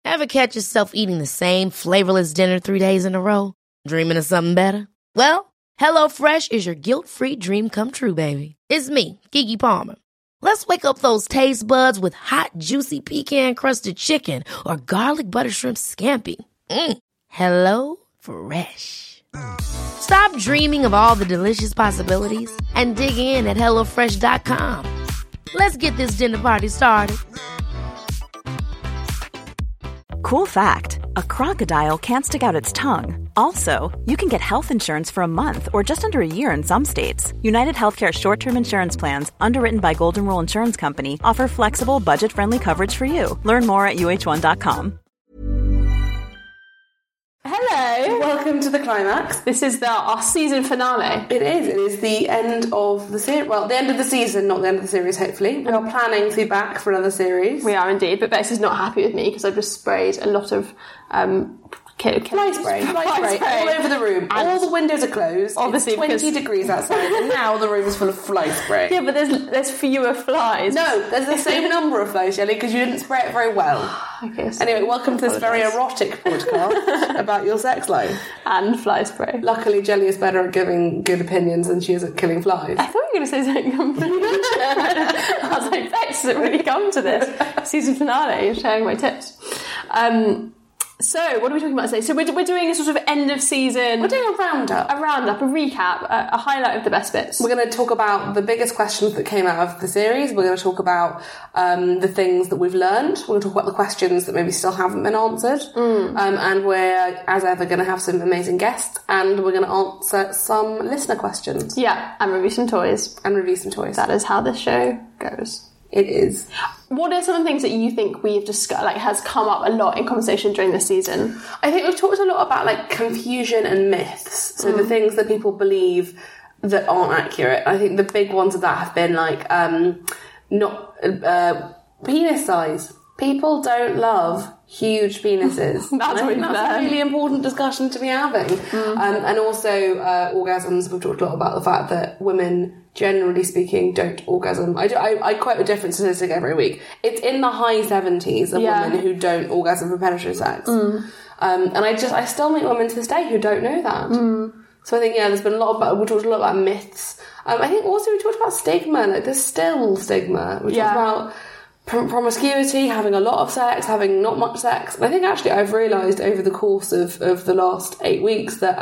Ever catch yourself eating the same flavorless dinner 3 days in a row? Dreaming of something better? Well, HelloFresh is your guilt-free dream come true, baby. It's me, Keke Palmer. Let's wake up those taste buds with hot, juicy pecan-crusted chicken or garlic butter shrimp scampi. Hello Fresh. Stop dreaming of all the delicious possibilities and dig in at HelloFresh.com. Let's get this dinner party started. Cool fact, a crocodile can't stick out its tongue. Also, you can get health insurance for a month or just under a year in some states. United Healthcare short-term insurance plans, underwritten by Golden Rule Insurance Company, offer flexible, budget-friendly coverage for you. Learn more at UH1.com. Hello. Welcome to the climax. This is our season finale. It is. It is the end of the series. Well, the end of the season, not the end of the series, hopefully. We are planning to be back for another series. We are indeed, but Bex is not happy with me because I've just sprayed a lot of fly spray all over the room. And all the windows are closed. Obviously, it's 20 degrees outside, and now the room is full of fly spray. Yeah, but there's fewer flies. No, there's the same number of flies, Shelley, because you didn't spray it very well. Okay. So anyway, welcome to this very erotic podcast about your sex life and fly spray. Luckily, Jelly is better at giving good opinions than she is at killing flies. I thought you were going to say something completely different. I was like, Bex, does it really come to this season finale? You're sharing my tips. So, what are we talking about today? So, we're doing a sort of end of season... We're doing a roundup. A recap, a highlight of the best bits. We're going to talk about the biggest questions that came out of the series. We're going to talk about the things that we've learned. We're going to talk about the questions that maybe still haven't been answered. And we're, as ever, going to have some amazing guests. And we're going to answer some listener questions. Yeah, and review some toys. That is how this show goes. It is. What are some of the things that you think we've discussed, has come up a lot in conversation during this season? I think we've talked a lot about confusion and myths. So the things that people believe that aren't accurate. I think the big ones of that have been penis size. People don't love huge penises. That's a really important discussion to be having. And also orgasms. We've talked a lot about the fact that women, generally speaking, don't orgasm. I quote a different statistic every week. It's in the high 70s of women who don't orgasm for penetrative sex. And I still meet women to this day who don't know that. So I think, there's been we talked a lot about myths. I think also we talked about stigma. There's still stigma. We talked about promiscuity, having a lot of sex, having not much sex. And I think actually I've realised over the course of the last 8 weeks that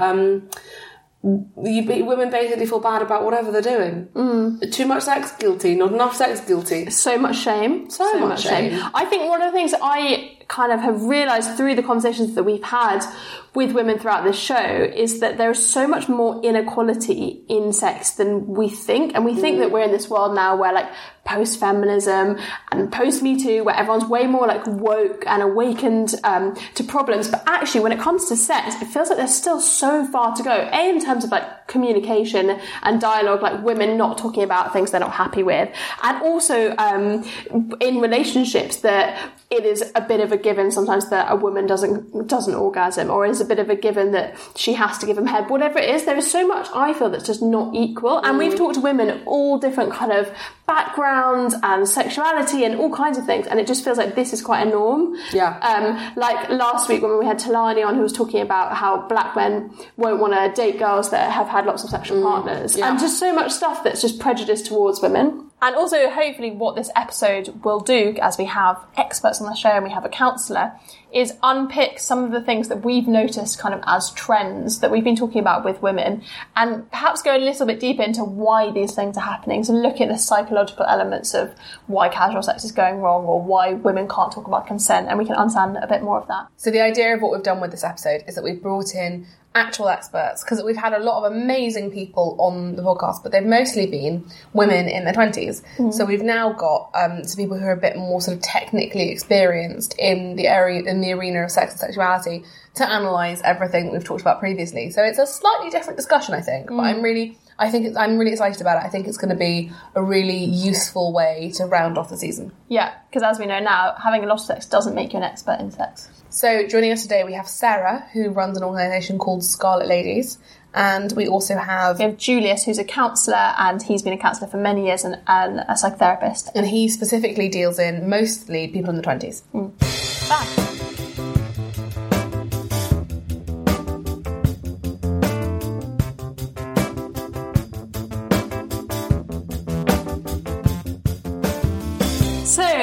women basically feel bad about whatever they're doing. Too much sex, guilty. Not enough sex, guilty. So much shame. So much shame. I think one of the things that I kind of have realised through the conversations that we've had with women throughout this show is that there is so much more inequality in sex than we think. And we think that we're in this world now where post-feminism and post-Me Too, where everyone's way more woke and awakened to problems. But actually, when it comes to sex, it feels like there's still so far to go. In terms of communication and dialogue, women not talking about things they're not happy with. And also in relationships that it is a bit of a given sometimes that a woman doesn't orgasm, or is a bit of a given that she has to give him head. Whatever it is, there is so much I feel that's just not equal. And we've talked to women of all different kind of backgrounds and sexuality and all kinds of things, and it just feels like this is quite a norm. Last week when we had Talani on, who was talking about how black men won't want to date girls that have had lots of sexual partners, and just so much stuff that's just prejudiced towards women. And also, hopefully, what this episode will do, as we have experts on the show and we have a counsellor, is unpick some of the things that we've noticed kind of as trends that we've been talking about with women, and perhaps go a little bit deeper into why these things are happening. So look at the psychological elements of why casual sex is going wrong, or why women can't talk about consent, and we can understand a bit more of that. So the idea of what we've done with this episode is that we've brought in actual experts, because we've had a lot of amazing people on the podcast, but they've mostly been women in their 20s. So we've now got some people who are a bit more sort of technically experienced in the arena of sex and sexuality to analyse everything that we've talked about previously. So it's a slightly different discussion, I think, but I'm really excited about it. I think it's going to be a really useful way to round off the season. Yeah, because as we know now, having a lot of sex doesn't make you an expert in sex. So joining us today, we have Sarah, who runs an organisation called Scarlet Ladies, and we also have Julius, who's a counsellor, and he's been a counsellor for many years and a psychotherapist. And he specifically deals in mostly people in the 20s. Bye.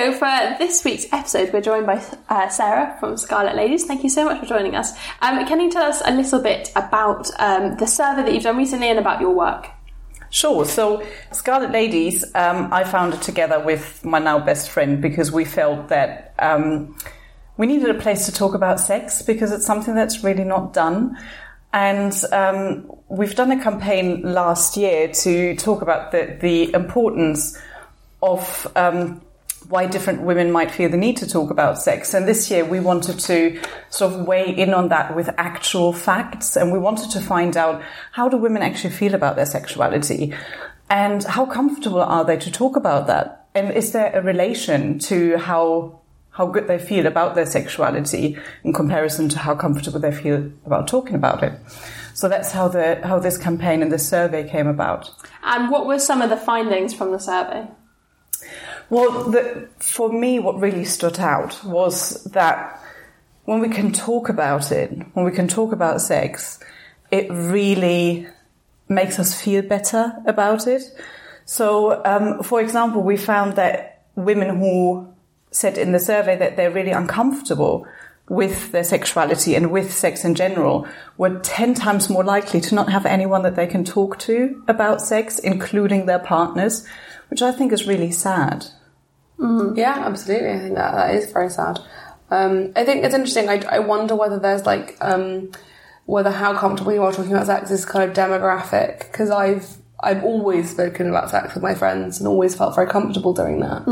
So for this week's episode, we're joined by Sarah from Scarlet Ladies. Thank you so much for joining us. Can you tell us a little bit about the survey that you've done recently and about your work? Sure. So Scarlet Ladies, I founded together with my now best friend because we felt that we needed a place to talk about sex because it's something that's really not done. And we've done a campaign last year to talk about the importance of why different women might feel the need to talk about sex. And this year we wanted to sort of weigh in on that with actual facts. And we wanted to find out, how do women actually feel about their sexuality? And how comfortable are they to talk about that? And is there a relation to how good they feel about their sexuality in comparison to how comfortable they feel about talking about it? So that's how this campaign and this survey came about. And what were some of the findings from the survey? Well, for me, what really stood out was that when we can talk about it, when we can talk about sex, it really makes us feel better about it. So, for example, we found that women who said in the survey that they're really uncomfortable with their sexuality and with sex in general were 10 times more likely to not have anyone that they can talk to about sex, including their partners, which I think is really sad. Mm-hmm. Yeah, absolutely. I think that is very sad. I think it's interesting. I wonder whether there's whether how comfortable you are talking about sex is kind of demographic, because I've always spoken about sex with my friends and always felt very comfortable doing that.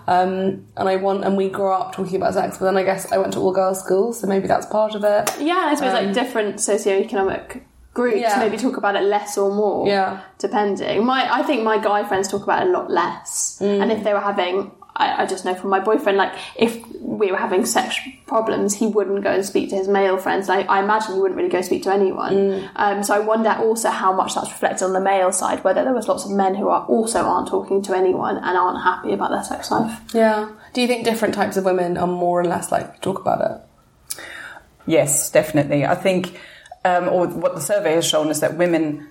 And we grew up talking about sex, but then I guess I went to all girls schools, so maybe that's part of it. Yeah, I suppose different socioeconomic groups maybe talk about it less or more, depending. I think my guy friends talk about it a lot less, and if they were having, I just know from my boyfriend, if we were having sex problems, he wouldn't go and speak to his male friends. I imagine he wouldn't really go speak to anyone. So I wonder also how much that's reflected on the male side, whether there was lots of men who aren't talking to anyone and aren't happy about their sex life. Yeah. Do you think different types of women are more or less likely to talk about it? Yes, definitely. I think, or what the survey has shown is that women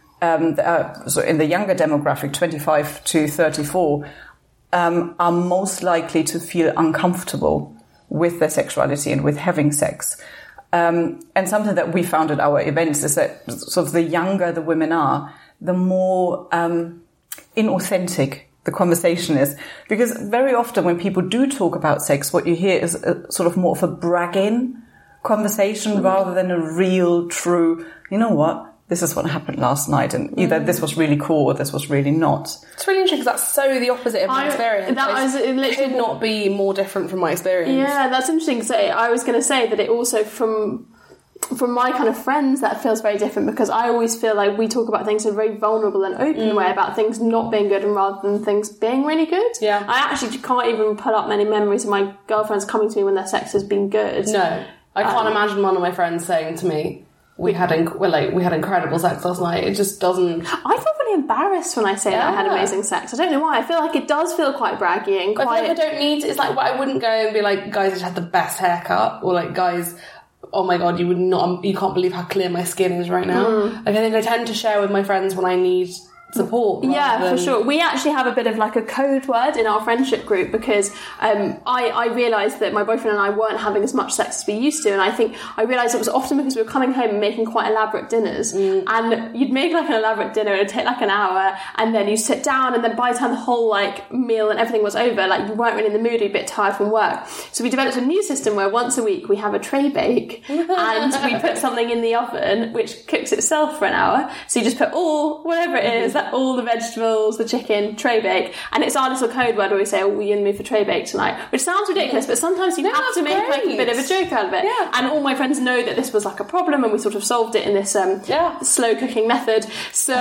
so in the younger demographic, 25 to 34, are most likely to feel uncomfortable with their sexuality and with having sex. And something that we found at our events is that sort of the younger the women are, the more inauthentic the conversation is. Because very often when people do talk about sex, what you hear is a sort of more of a bragging conversation rather than a real, true, you know what? This is what happened last night, and either this was really cool or this was really not. It's really interesting because that's so the opposite of my experience. It could not be more different from my experience. Yeah, that's interesting to say. I was going to say that it also, from my kind of friends, that feels very different, because I always feel like we talk about things in a very vulnerable and open way, about things not being good and rather than things being really good. Yeah. I actually can't even pull up many memories of my girlfriends coming to me when their sex has been good. No. I can't imagine one of my friends saying to me, we had incredible sex last night. It just doesn't. I feel really embarrassed when I say that I had amazing sex. I don't know why. I feel like it does feel quite braggy and quite. I feel like I don't need. It's like I wouldn't go and be like, guys, I just had the best haircut, or like, guys, oh my god, you can't believe how clear my skin is right now. Like, I think I tend to share with my friends when I need support. Yeah, for sure. We actually have a bit of like a code word in our friendship group, because I realised that my boyfriend and I weren't having as much sex as we used to, and I realised it was often because we were coming home and making quite elaborate dinners, and you'd make like an elaborate dinner, it'd take like an hour, and then you sit down, and then by the time the whole like meal and everything was over, like you weren't really in the mood, you're a bit tired from work. So we developed a new system where once a week we have a tray bake and we put something in the oven which cooks itself for an hour. So you just put whatever it is, all the vegetables, the chicken, tray bake, and it's our little code word where we say, we're in the mood for tray bake tonight, which sounds ridiculous, but sometimes you have to make like a bit of a joke out of it. Yeah. And all my friends know that this was like a problem, and we sort of solved it in this slow cooking method. So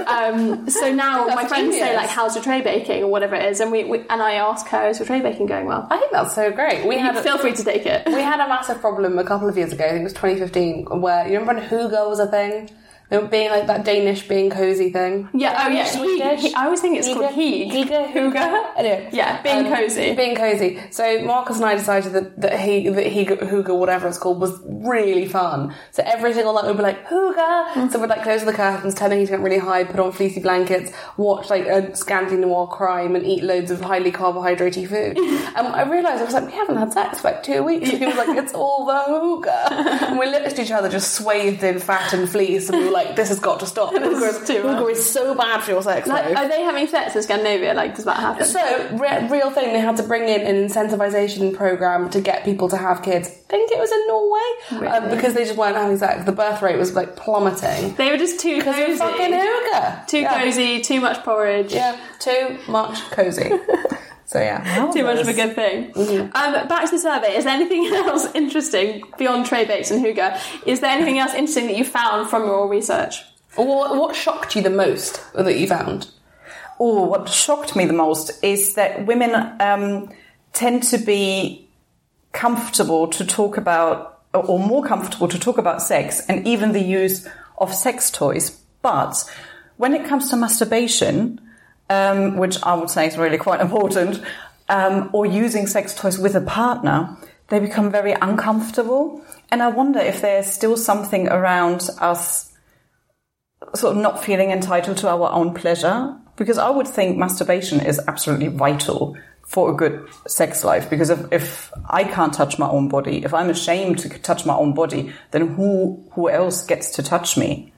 now my friends say like, how's your tray baking or whatever it is, and and I ask her, is your tray baking going well? I think that's so great. Feel free to take it. We had a massive problem a couple of years ago, I think it was 2015, where, you remember when Hygge was a thing? Being like that Danish being cozy thing. Yeah, Swedish. I always think it's called hygge. Anyway, yeah, being cozy. Being cozy. So Marcus and I decided that hygge, whatever it's called, was really fun. So every single night we'd be like, hygge! So we'd like close the curtains, turn the heating up really high, put on fleecy blankets, watch like a Scandi noir crime and eat loads of highly carbohydrate food. And I realised, I was like, we haven't had sex for like 2 weeks. And he was like, it's all the hygge. And we looked at each other just swathed in fat and fleece, and we were like, this has got to stop. Hygge is so bad for your sex life. Are they having sex in Scandinavia? Like, does that happen? So, real thing, they had to bring in an incentivisation programme to get people to have kids. I think it was in Norway. Really? Because they just weren't having sex. The birth rate was like plummeting. They were just too cozy. Fucking hygge. Too cozy, too much porridge. Yeah, too much cozy. So yeah. Too much of a good thing. Mm-hmm. Back to the survey. Is there anything else interesting beyond tray bakes and hygge? Is there anything else interesting that you found from your research? What shocked you the most that you found? Oh, what shocked me the most is that women tend to be comfortable to talk about, or more comfortable to talk about sex and even the use of sex toys. But when it comes to masturbation, which I would say is really quite important, or using sex toys with a partner, they become very uncomfortable. And I wonder if there's still something around us sort of not feeling entitled to our own pleasure, because I would think masturbation is absolutely vital for a good sex life, because if I can't touch my own body, if I'm ashamed to touch my own body, then who else gets to touch me?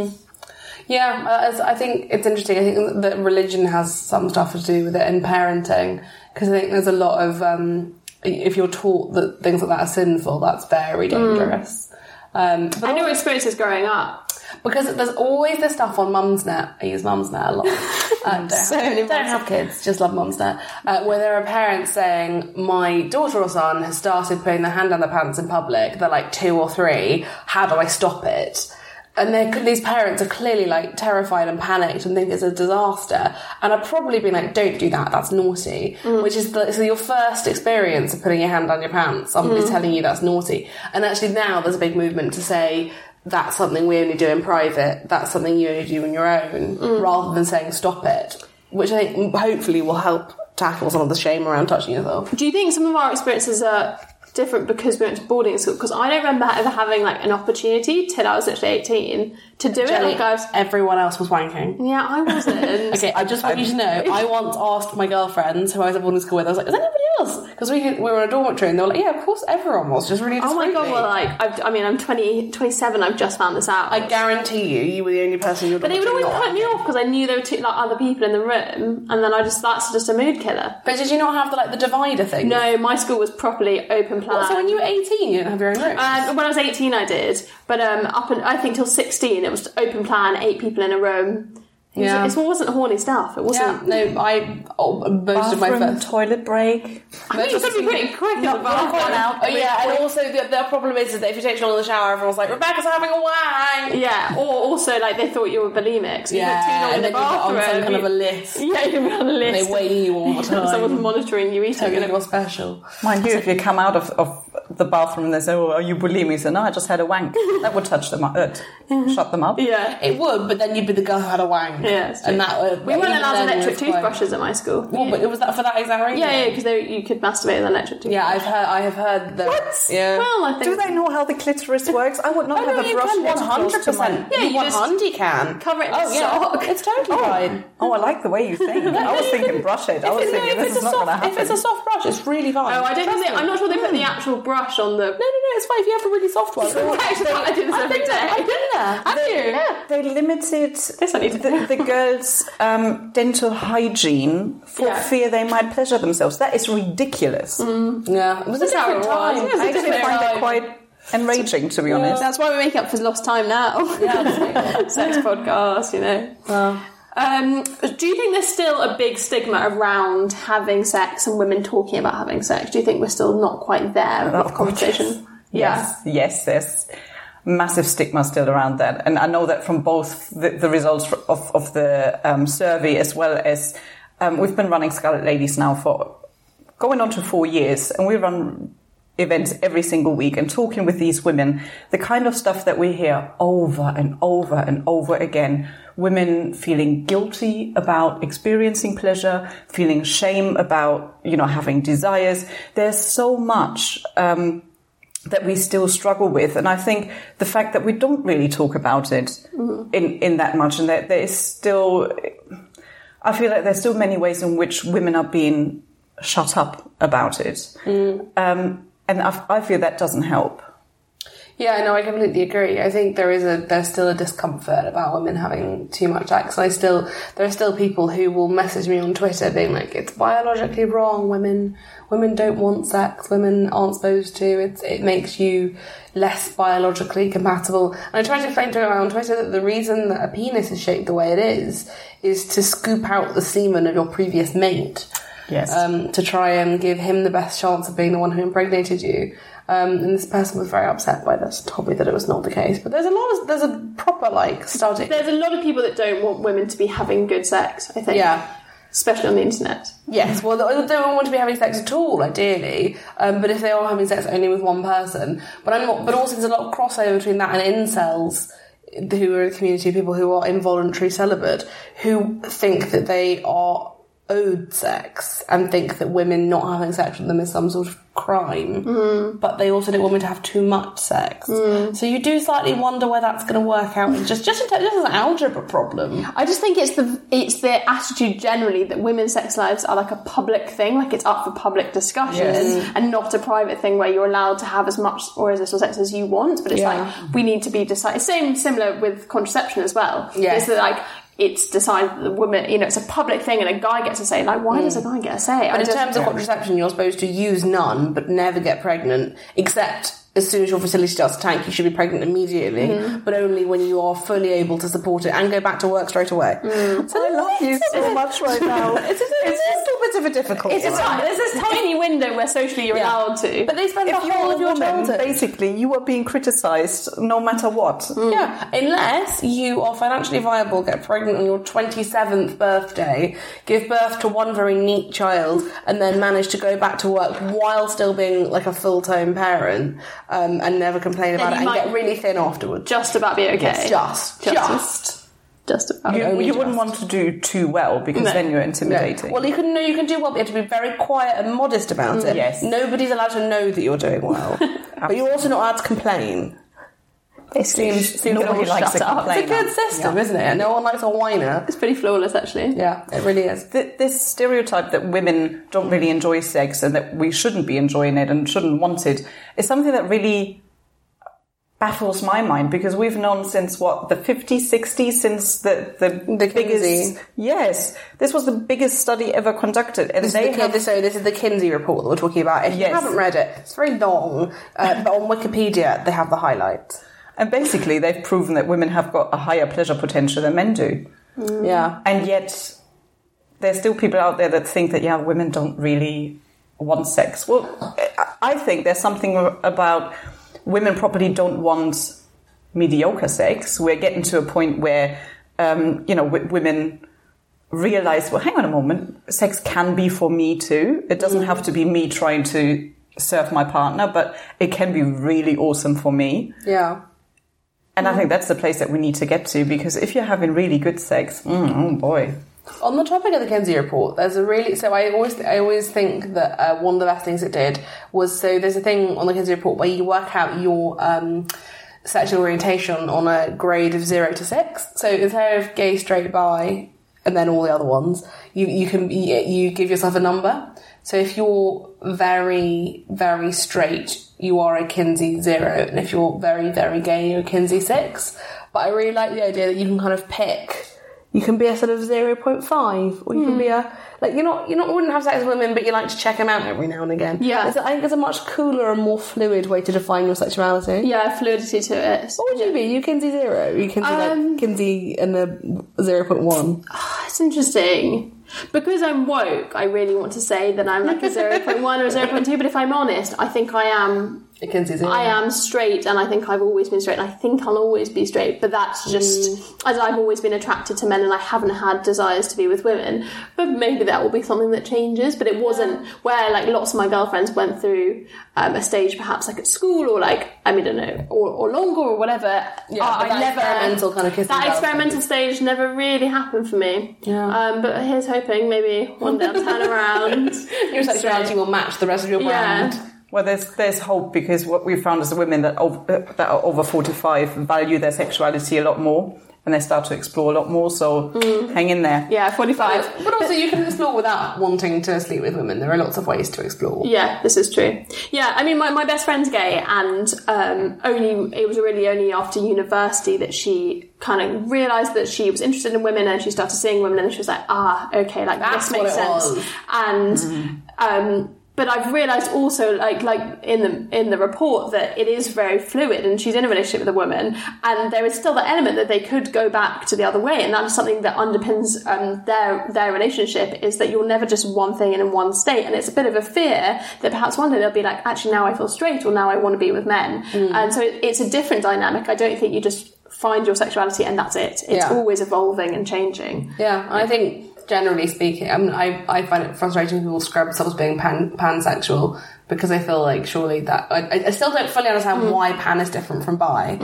Yeah, I think it's interesting. I think that religion has some stuff to do with it, and parenting, because I think there's a lot of if you're taught that things like that are sinful, that's very dangerous. But I know experiences growing up. Because there's always this stuff on Mumsnet. I use Mumsnet a lot. Don't have kids, just love Mumsnet. Where there are parents saying, my daughter or son has started putting their hand down their pants in public. They're like 2 or 3. How do I stop it? And these parents are clearly like terrified and panicked and think it's a disaster. And I've probably been like, don't do that, that's naughty. Which is so your first experience of putting your hand down your pants, somebody's telling you that's naughty. And actually now there's a big movement to say, that's something we only do in private, that's something you only do on your own, rather than saying stop it. Which I think hopefully will help tackle some of the shame around touching yourself. Do you think some of our experiences are different because we went to boarding school? Because I don't remember ever having like an opportunity till I was literally 18 to do Jenny, it. Like everyone else was wanking. Yeah, I wasn't. Okay, I just want you to know, I once asked my girlfriends who I was at boarding school with, I was like, is anybody else? Because we were in a dormitory and they were like, yeah, of course everyone was, just really discreetly. Oh my god, well, like, I'm 27, I've just found this out. I guarantee you were the only person in your dormitory. But they would always put me off because I knew there were like other people in the room, and then that's just a mood killer. But did you not have the divider thing? No, my school was properly open plan. What, so when you were 18 you didn't have your own room? When I was 18 I did, but I think till 16 it was open plan, 8 people in a room. It wasn't horny stuff. It wasn't. Yeah, no, most of my first toilet break. I think it's going to be pretty quick in the bathroom. Oh yeah, and also the problem is that if you take too long in the shower, everyone's like, Rebecca's having a wang. Yeah, or also like they thought you were bulimic. So you took too long in the bathroom. On some kind of a list. Yeah, you're on a list. They weigh you all the time. Someone's monitoring you eating. Totally more special. Mind you, if you come out of the bathroom and they say, "Oh, are you bulimic?" So no, I just had a wank. That would touch them up, shut them up. Yeah, it would. But then you'd be the girl who had a wank. Yeah, and that. We weren't allowed electric toothbrushes at my school. Well, but was that for that exact reason? Yeah, because you could masturbate with an electric toothbrush. Yeah, I have heard that. What? Yeah. Well, I think. Do they know how the clitoris works? I would not have a brush. 100%. Yeah, you just can cover it in a sock. It's totally fine. Oh, I like the way you think. I was thinking brush it. I was thinking this is not going to happen. If it's a soft brush, it's really fine. Oh, I don't think I'm not sure they put the actual brush on the. No, it's fine if you have a really soft one. I do this every day. I've been there. Have you? Yeah. They limited the girls' dental hygiene for fear they might pleasure themselves. That is ridiculous. Yeah, it was a different time. I actually find that quite enraging, to be honest. That's why we make up for lost time now. Yeah, sex podcast, you know. Do you think there's still a big stigma around having sex and women talking about having sex? Do you think we're still not quite there with the conversation? Yes, there's massive stigma still around that. And I know that from both the results of the survey as well as we've been running Scarlet Ladies now for going on to 4 years, and we run events every single week and talking with these women, the kind of stuff that we hear over and over and over again, women feeling guilty about experiencing pleasure, feeling shame about, having desires. There's so much that we still struggle with. And I think the fact that we don't really talk about it in that much, and that there is still, I feel like there's still many ways in which women are being shut up about it. And I feel that doesn't help. Yeah, no, I completely agree. I think there's still a discomfort about women having too much sex. There are still people who will message me on Twitter being like, it's biologically wrong. Women don't want sex. Women aren't supposed to. It makes you less biologically compatible. And I tried to explain to her on Twitter that the reason that a penis is shaped the way it is to scoop out the semen of your previous mate. Yes. To try and give him the best chance of being the one who impregnated you. And this person was very upset by this, told me that it was not the case. But there's a proper, study. There's a lot of people that don't want women to be having good sex, I think. Yeah. Especially on the internet. Yes, well, they don't want to be having sex at all, ideally. But if they are having sex only with one person. But also there's a lot of crossover between that and incels, who are a community of people who are involuntary celibate, who think that they are owed sex and think that women not having sex with them is some sort of crime, but they also don't want women to have too much sex. So you do slightly wonder where that's going to work out. Just as an algebra problem. I just think it's the attitude generally that women's sex lives are like a public thing, like it's up for public discussion, and not a private thing where you're allowed to have as much or as little sex as you want. But it's like we need to be decided. Similar with contraception as well. It's that it's decided that the woman, it's a public thing and a guy gets a say. Like, why does a guy get a say? But in terms of contraception, you're supposed to use none, but never get pregnant, except as soon as your fertility starts to tank, you should be pregnant immediately, but only when you are fully able to support it and go back to work straight away. So I love you so much right now. It's a little bit of a difficult There's this tiny window where socially you're allowed to. But they spend the whole of your childhood. Basically, you are being criticised no matter what. Yeah, unless you are financially viable, get pregnant on your 27th birthday, give birth to one very neat child, and then manage to go back to work while still being like a full-time parent. And never complain about it and get really thin afterwards. Just about be okay. Yes, just about. You wouldn't want to do too well because then you're intimidating. No. Well, you can do well, but you have to be very quiet and modest about it. Yes. Nobody's allowed to know that you're doing well. But you're also not allowed to complain. It seems nobody likes to complain. It's a good system, isn't it? No one likes a whiner. It's pretty flawless, actually. Yeah, it really is. This stereotype that women don't really enjoy sex and that we shouldn't be enjoying it and shouldn't want it is something that really baffles my mind, because we've known since, the 50s, 60s, since the biggest... Yes, this was the biggest study ever conducted. And this is the Kinsey report that we're talking about. If you haven't read it, it's very long, but on Wikipedia they have the highlights. And basically, they've proven that women have got a higher pleasure potential than men do. Yeah. And yet, there's still people out there that think that, women don't really want sex. Well, I think there's something about women probably don't want mediocre sex. We're getting to a point where, women realise, well, hang on a moment, sex can be for me too. It doesn't have to be me trying to serve my partner, but it can be really awesome for me. Yeah. And I think that's the place that we need to get to, because if you're having really good sex, oh boy. On the topic of the Kinsey report, I always think that one of the best things it did was, so there's a thing on the Kinsey report where you work out your sexual orientation on a grade of 0 to 6. So instead of gay, straight, bi, and then all the other ones, you give yourself a number. So if you're very, very straight, you are a Kinsey 0, and if you're very, very gay, you're a Kinsey 6. But I really like the idea that you can kind of pick. You can be a sort of 0.5, or you can be wouldn't have sex with women, but you like to check them out every now and again. Yeah. I think it's a much cooler and more fluid way to define your sexuality. Yeah, fluidity to it. What would you be? You Kinsey 0? You Kinsey Kinsey and the 0.1? It's interesting. Because I'm woke, I really want to say that I'm like a 0.1 or a 0.2, but if I'm honest, I think I am I am straight, and I think I've always been straight, and I think I'll always be straight, but that's just, as I've always been attracted to men, and I haven't had desires to be with women, but maybe that will be something that changes, but it wasn't where, like, lots of my girlfriends went through a stage, perhaps, like, at school, or, like, I mean, I don't know, or longer, or whatever. That experimental stage never really happened for me. But here's hoping maybe one day I'll turn around. Your sexuality will match the rest of your brand. Well, there's hope, because what we've found as women that are over 45 value their sexuality a lot more, and they start to explore a lot more, so hang in there. Yeah, 45. But also you can explore without wanting to sleep with women. There are lots of ways to explore. Yeah, this is true. Yeah, I mean, my best friend's gay, and it was really only after university that she kind of realised that she was interested in women, and she started seeing women, and she was like, okay, like, that's this makes sense. And but I've realised also, like in the report, that it is very fluid, and she's in a relationship with a woman, and there is still that element that they could go back to the other way, and that is something that underpins their relationship, is that you're never just one thing and in one state, and it's a bit of a fear that perhaps one day they'll be like, actually now I feel straight, or now I want to be with men, and so it's a different dynamic. I don't think you just find your sexuality and that's it. It's always evolving and changing. Yeah, I think, generally speaking, I mean, I find it frustrating when people describe themselves as being pansexual, because I feel like surely that I still don't fully understand why pan is different from bi,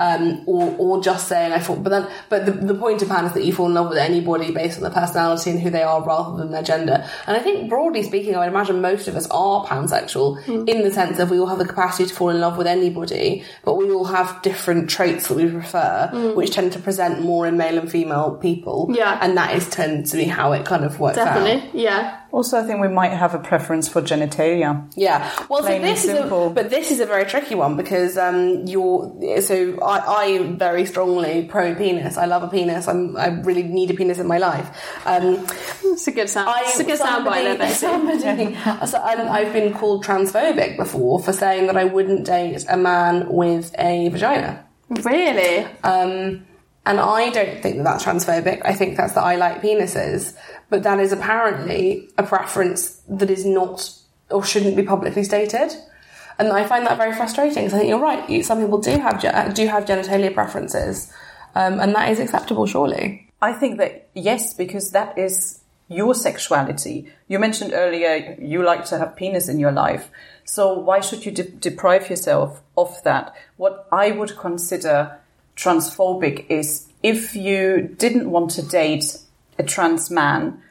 or just saying I thought. But the point of pan is that you fall in love with anybody based on their personality and who they are rather than their gender. And I think broadly speaking, I would imagine most of us are pansexual in the sense that we all have the capacity to fall in love with anybody, but we all have different traits that we prefer, which tend to present more in male and female people. Yeah, and that tends to be how it kind of works out. Definitely, yeah. Also, I think we might have a preference for genitalia. Yeah, well, so this is a very tricky one, because I very strongly pro penis. I love a penis. I really need a penis in my life. It's a good sound. It's a good soundbite, I've been called transphobic before for saying that I wouldn't date a man with a vagina. Really? And I don't think that that's transphobic. I think that's that I like penises. But that is apparently a preference that is not or shouldn't be publicly stated. And I find that very frustrating, because I think you're right. Some people do have genitalia preferences. And that is acceptable, surely. I think that, yes, because that is your sexuality. You mentioned earlier you like to have penis in your life. So why should you deprive yourself of that? What I would consider transphobic is if you didn't want to date a trans man,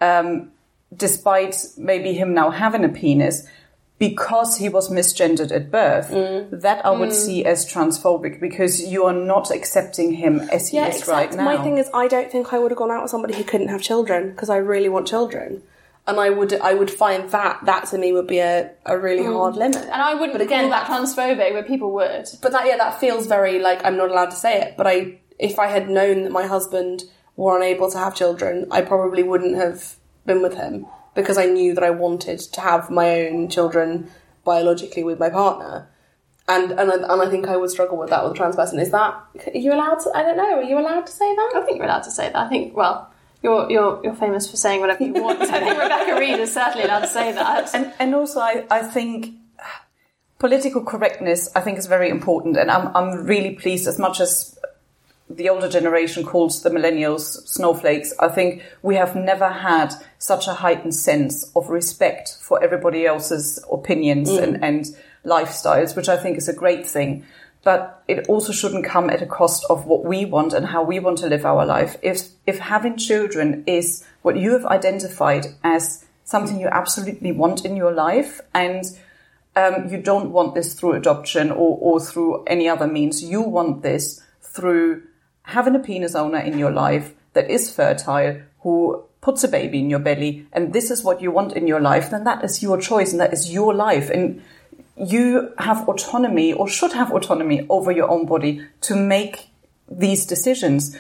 despite maybe him now having a penis, because he was misgendered at birth, that I would see as transphobic, because you are not accepting him as he is right now. My thing is, I don't think I would have gone out with somebody who couldn't have children, because I really want children. And I would find that to me would be a really hard limit. And I wouldn't call that transphobic, but people would. But that feels very like I'm not allowed to say it. But if I had known that my husband were unable to have children, I probably wouldn't have been with him, because I knew that I wanted to have my own children biologically with my partner. And I think I would struggle with that with a trans person. Are you allowed to? I don't know. Are you allowed to say that? I think you're allowed to say that. I think, well, You're famous for saying whatever you want. I think Rebecca Reed is certainly allowed to say that. And also, I think political correctness, I think, is very important. And I'm really pleased, as much as the older generation calls the millennials snowflakes, I think we have never had such a heightened sense of respect for everybody else's opinions and lifestyles, which I think is a great thing. But it also shouldn't come at a cost of what we want and how we want to live our life. If having children is what you have identified as something you absolutely want in your life, and you don't want this through adoption or through any other means, you want this through having a penis owner in your life that is fertile, who puts a baby in your belly, and this is what you want in your life, then that is your choice and that is your life. And you have autonomy, or should have autonomy, over your own body to make these decisions.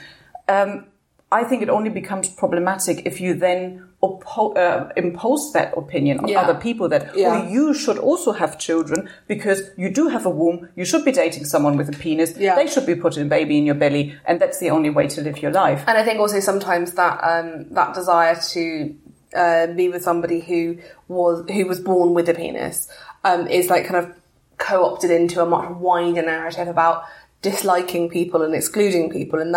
I think it only becomes problematic if you then impose that opinion on other people that you should also have children because you do have a womb, you should be dating someone with a penis, they should be putting a baby in your belly, and that's the only way to live your life. And I think also sometimes that desire to be with somebody who was born with a penis is like kind of co-opted into a much wider narrative about disliking people and excluding people and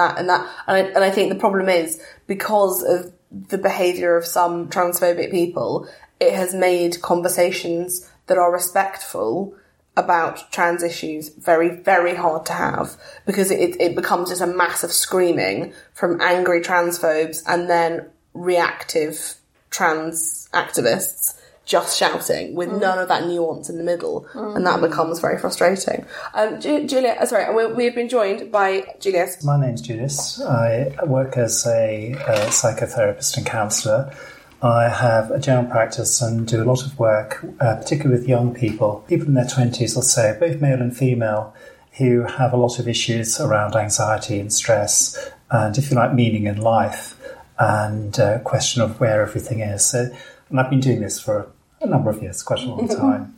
I think the problem is, because of the behaviour of some transphobic people, it has made conversations that are respectful about trans issues very, very hard to have, because it becomes just a massive screaming from angry transphobes and then reactive trans activists just shouting with none of that nuance in the middle, and that becomes very frustrating. Julia, we've been joined by Julius. My name's Julius. I work as a psychotherapist and counsellor. I have a general practice and do a lot of work, particularly with young people in their 20s or so, both male and female, who have a lot of issues around anxiety and stress and, if you like, meaning in life and question of where everything is. And I've been doing this for a number of years, quite a long time.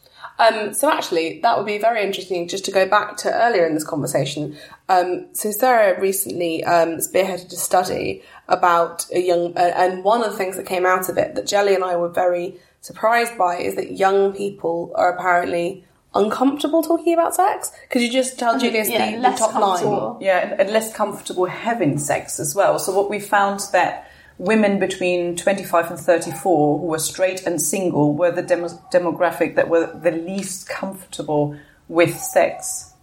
So actually, that would be very interesting just to go back to earlier in this conversation. So Sarah recently spearheaded a study about a young... and one of the things that came out of it that Jelly and I were very surprised by is that young people are apparently uncomfortable talking about sex. Could you just tell Julius the top line? Yeah, and less comfortable having sex as well. So what we found that women between 25 and 34 who were straight and single were the demographic that were the least comfortable with sex.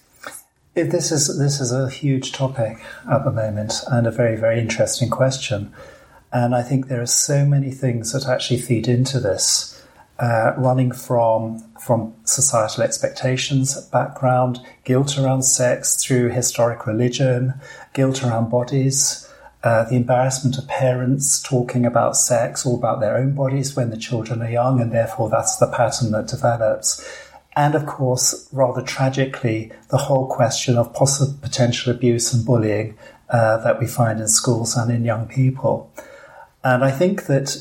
This is a huge topic at the moment and a very, very interesting question. And I think there are so many things that actually feed into this, running from societal expectations, background, guilt around sex through historic religion, guilt around bodies, the embarrassment of parents talking about sex or about their own bodies when the children are young, and therefore that's the pattern that develops. And of course, rather tragically, the whole question of possible potential abuse and bullying that we find in schools and in young people. And I think that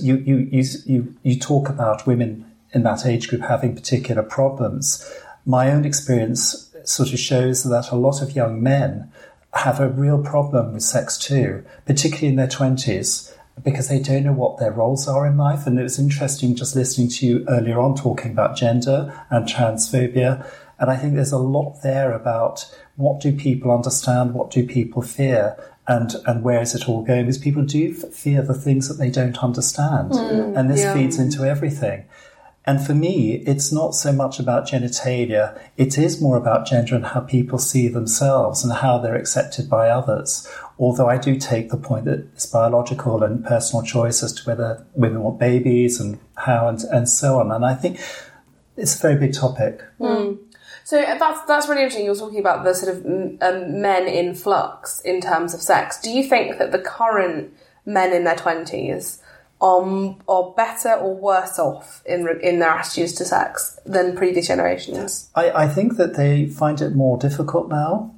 you talk about women in that age group having particular problems. My own experience sort of shows that a lot of young men have a real problem with sex too, particularly in their 20s, because they don't know what their roles are in life. And it was interesting just listening to you earlier on talking about gender and transphobia. And I think there's a lot there about what do people understand, what do people fear, and where is it all going? Because people do fear the things that they don't understand. And this feeds into everything. And for me, it's not so much about genitalia. It is more about gender and how people see themselves and how they're accepted by others. Although I do take the point that it's biological and personal choice as to whether women want babies and how and so on. And I think it's a very big topic. So that's really interesting. You're talking about the sort of men in flux in terms of sex. Do you think that the current men in their 20s are better or worse off in their attitudes to sex than previous generations? I think that they find it more difficult now.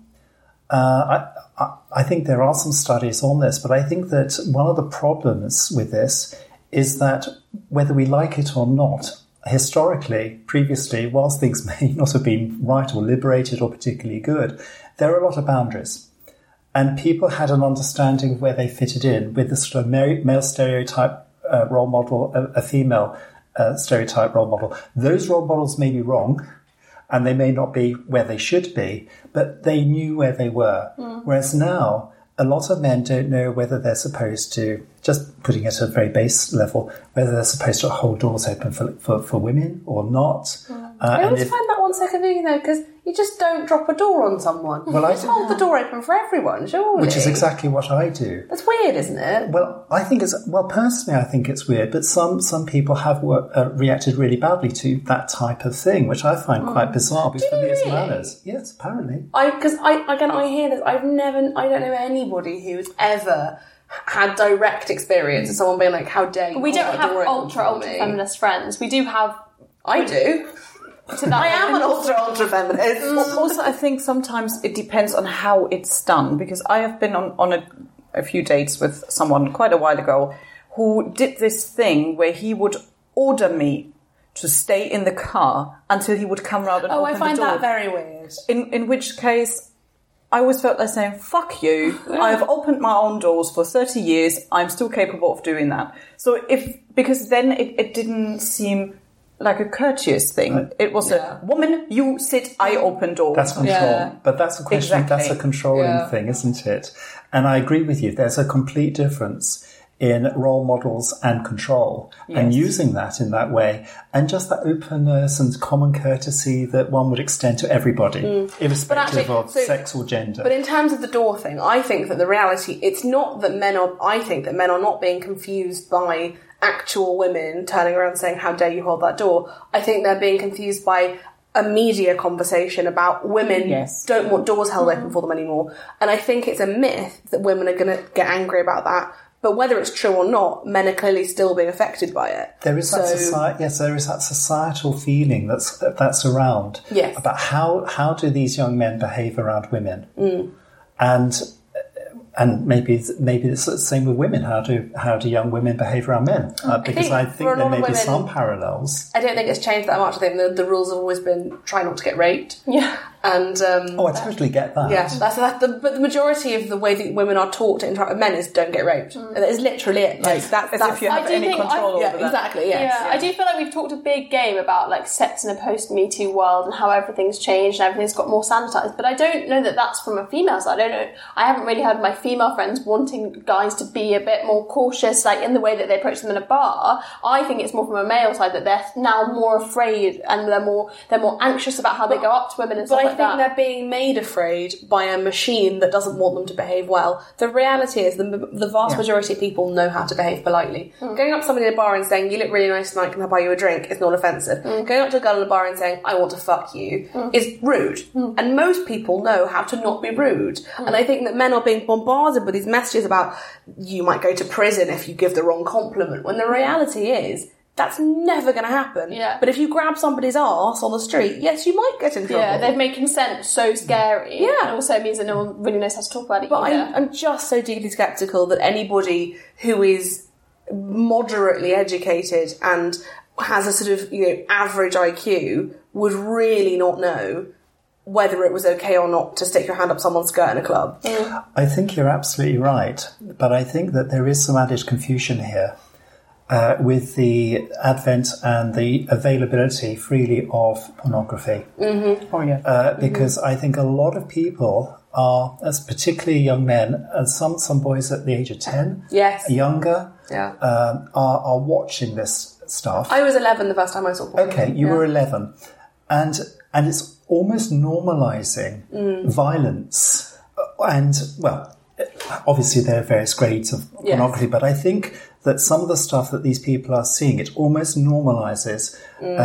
I think there are some studies on this, but I think that one of the problems with this is that whether we like it or not, historically, previously, whilst things may not have been right or liberated or particularly good, there are a lot of boundaries. And people had an understanding of where they fitted in with the sort of male stereotype role model, a female stereotype role model. Those role models may be wrong and they may not be where they should be, but they knew where they were. Whereas now, a lot of men don't know whether they're supposed to, just putting it at a very base level, whether they're supposed to hold doors open for women or not. I always find that one so confusing though, because you just don't drop a door on someone. Well, you just hold the door open for everyone, surely. Which is exactly what I do. That's weird, isn't it? Well, personally I think it's weird, but some people have reacted really badly to that type of thing, which I find quite bizarre because for me it's manners. Yes, apparently. Because I hear this. I don't know anybody who's ever had direct experience of someone being like, how dare you? We don't have ultra feminist friends. We do have... I do. I am an ultra feminist. Also, I think sometimes it depends on how it's done, because I have been on a few dates with someone quite a while ago who did this thing where he would order me to stay in the car until he would come round and open the door. I find that very weird. In which case, I always felt like saying, fuck you, I have opened my own doors for 30 years, I'm still capable of doing that. So because then it didn't seem like a courteous thing. It was a woman, you sit, I open door. That's control. But that's a question, Exactly. that's a controlling thing, isn't it? And I agree with you. There's a complete difference in role models and control, and using that in that way, and just that openness and common courtesy that one would extend to everybody, irrespective of sex or gender. But in terms of the door thing, I think that the reality, it's not that I think that men are not being confused by actual women turning around saying, how dare you hold that door. I think they're being confused by a media conversation about women don't want doors held open for them anymore. And I think it's a myth that women are going to get angry about that. But whether it's true or not, men are clearly still being affected by it. There is there is that societal feeling that's around about how do these young men behave around women, and maybe it's the same with women. How do young women behave around men? Because I think there may be some parallels. I don't think it's changed that much. I think the rules have always been try not to get raped. Yeah. And I totally get that. Yeah, but the majority of the way that women are taught to interact with men is don't get raped. That is literally it. Like that's if you have any control over that. Exactly. Yes. Yeah, I do feel like we've talked a big game about like sex in a post-Me Too world and how everything's changed and everything's got more sanitised. But I don't know that that's from a female side. I don't know. I haven't really heard my female friends wanting guys to be a bit more cautious, like in the way that they approach them in a bar. I think it's more from a male side that they're now more afraid and they're more anxious about how they go up to women and stuff like that. But I think they're being made afraid by a machine that doesn't want them to behave well. The reality is the vast majority of people know how to behave politely. Going up to somebody in a bar and saying, you look really nice tonight, can I buy you a drink, is not offensive. Going up to a girl in a bar and saying, I want to fuck you, is rude. And most people know how to not be rude. And I think that men are being bombarded with these messages about you might go to prison if you give the wrong compliment, when the reality is that's never going to happen. Yeah. But if you grab somebody's arse on the street, yes, you might get in trouble. Yeah, they've made consent so scary. Yeah. And also it means that no one really knows how to talk about it. But either. I'm just so deeply sceptical that anybody who is moderately educated and has a sort of, average IQ would really not know whether it was okay or not to stick your hand up someone's skirt in a club. I think you're absolutely right, but I think that there is some added confusion here. With the advent and the availability freely of pornography. Because I think a lot of people are, as particularly young men, and some boys at the age of 10, younger, are watching this stuff. I was 11 the first time I saw porn. Okay, you were 11. And it's almost normalising violence. And, well, obviously there are various grades of pornography, but I think that some of the stuff that these people are seeing, it almost normalises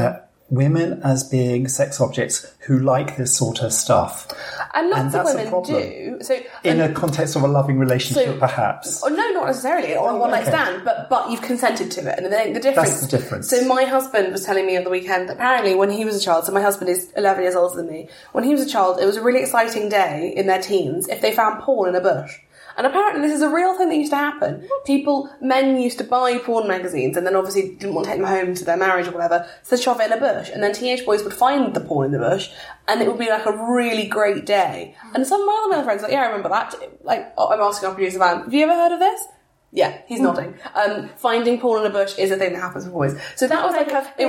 women as being sex objects who like this sort of stuff. And lots of that's a women problem. do. So, in a context of a loving relationship, perhaps. Oh, no, not necessarily, or a one-night stand, but you've consented to it. And the difference. That's the difference. So my husband was telling me on the weekend that apparently when he was a child, so my husband is 11 years older than me, when he was a child, it was a really exciting day in their teens if they found porn in a bush. And apparently this is a real thing that used to happen. Men used to buy porn magazines and then obviously didn't want to take them home to their marriage or whatever, so they'd shove it in a bush. And then teenage boys would find the porn in the bush and it would be like a really great day. And some of my other male friends were like, yeah, I remember that. Like, I'm asking our producer, Van, have you ever heard of this? Yeah, he's nodding. Finding porn in a bush is a thing that happens with boys. So that was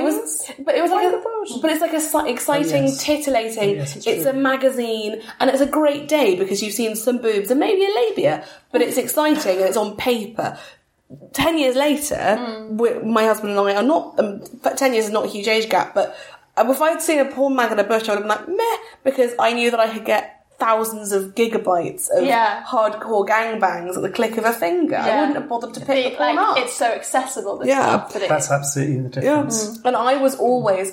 but it's like a exciting, titillating. It's a magazine, and it's a great day because you've seen some boobs and maybe a labia, but it's exciting and it's on paper. 10 years later, my husband and I are not. 10 years is not a huge age gap, but if I'd seen a porn mag in a bush, I would have been like meh, because I knew that I could get thousands of gigabytes of hardcore gangbangs at the click of a finger. I wouldn't have bothered to pick the porn up. It's so accessible. That's absolutely the difference. And I was always,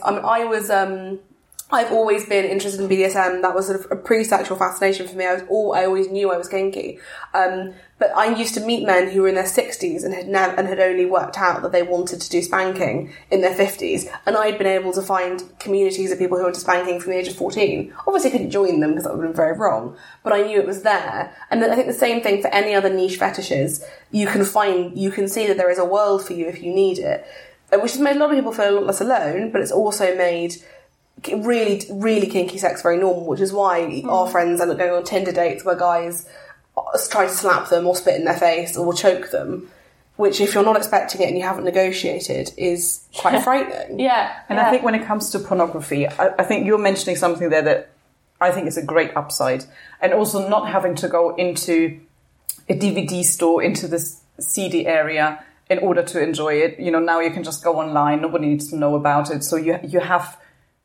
I've always been interested in BDSM. That was sort of a pre-sexual fascination for me. I always knew I was kinky. But I used to meet men who were in their 60s and had only worked out that they wanted to do spanking in their 50s. And I'd been able to find communities of people who were into spanking from the age of 14. Obviously, I couldn't join them because that would have been very wrong. But I knew it was there. And I think the same thing for any other niche fetishes. You can see that there is a world for you if you need it. Which has made a lot of people feel a lot less alone, but it's also made really, really kinky sex very normal, which is why our friends end up going on Tinder dates where guys try to slap them or spit in their face or choke them. which if you're not expecting it and you haven't negotiated is quite frightening. And I think when it comes to pornography, I think you're mentioning something there that I think is a great upside. And also not having to go into a DVD store, into this CD area in order to enjoy it. You know, now you can just go online. Nobody needs to know about it. So you have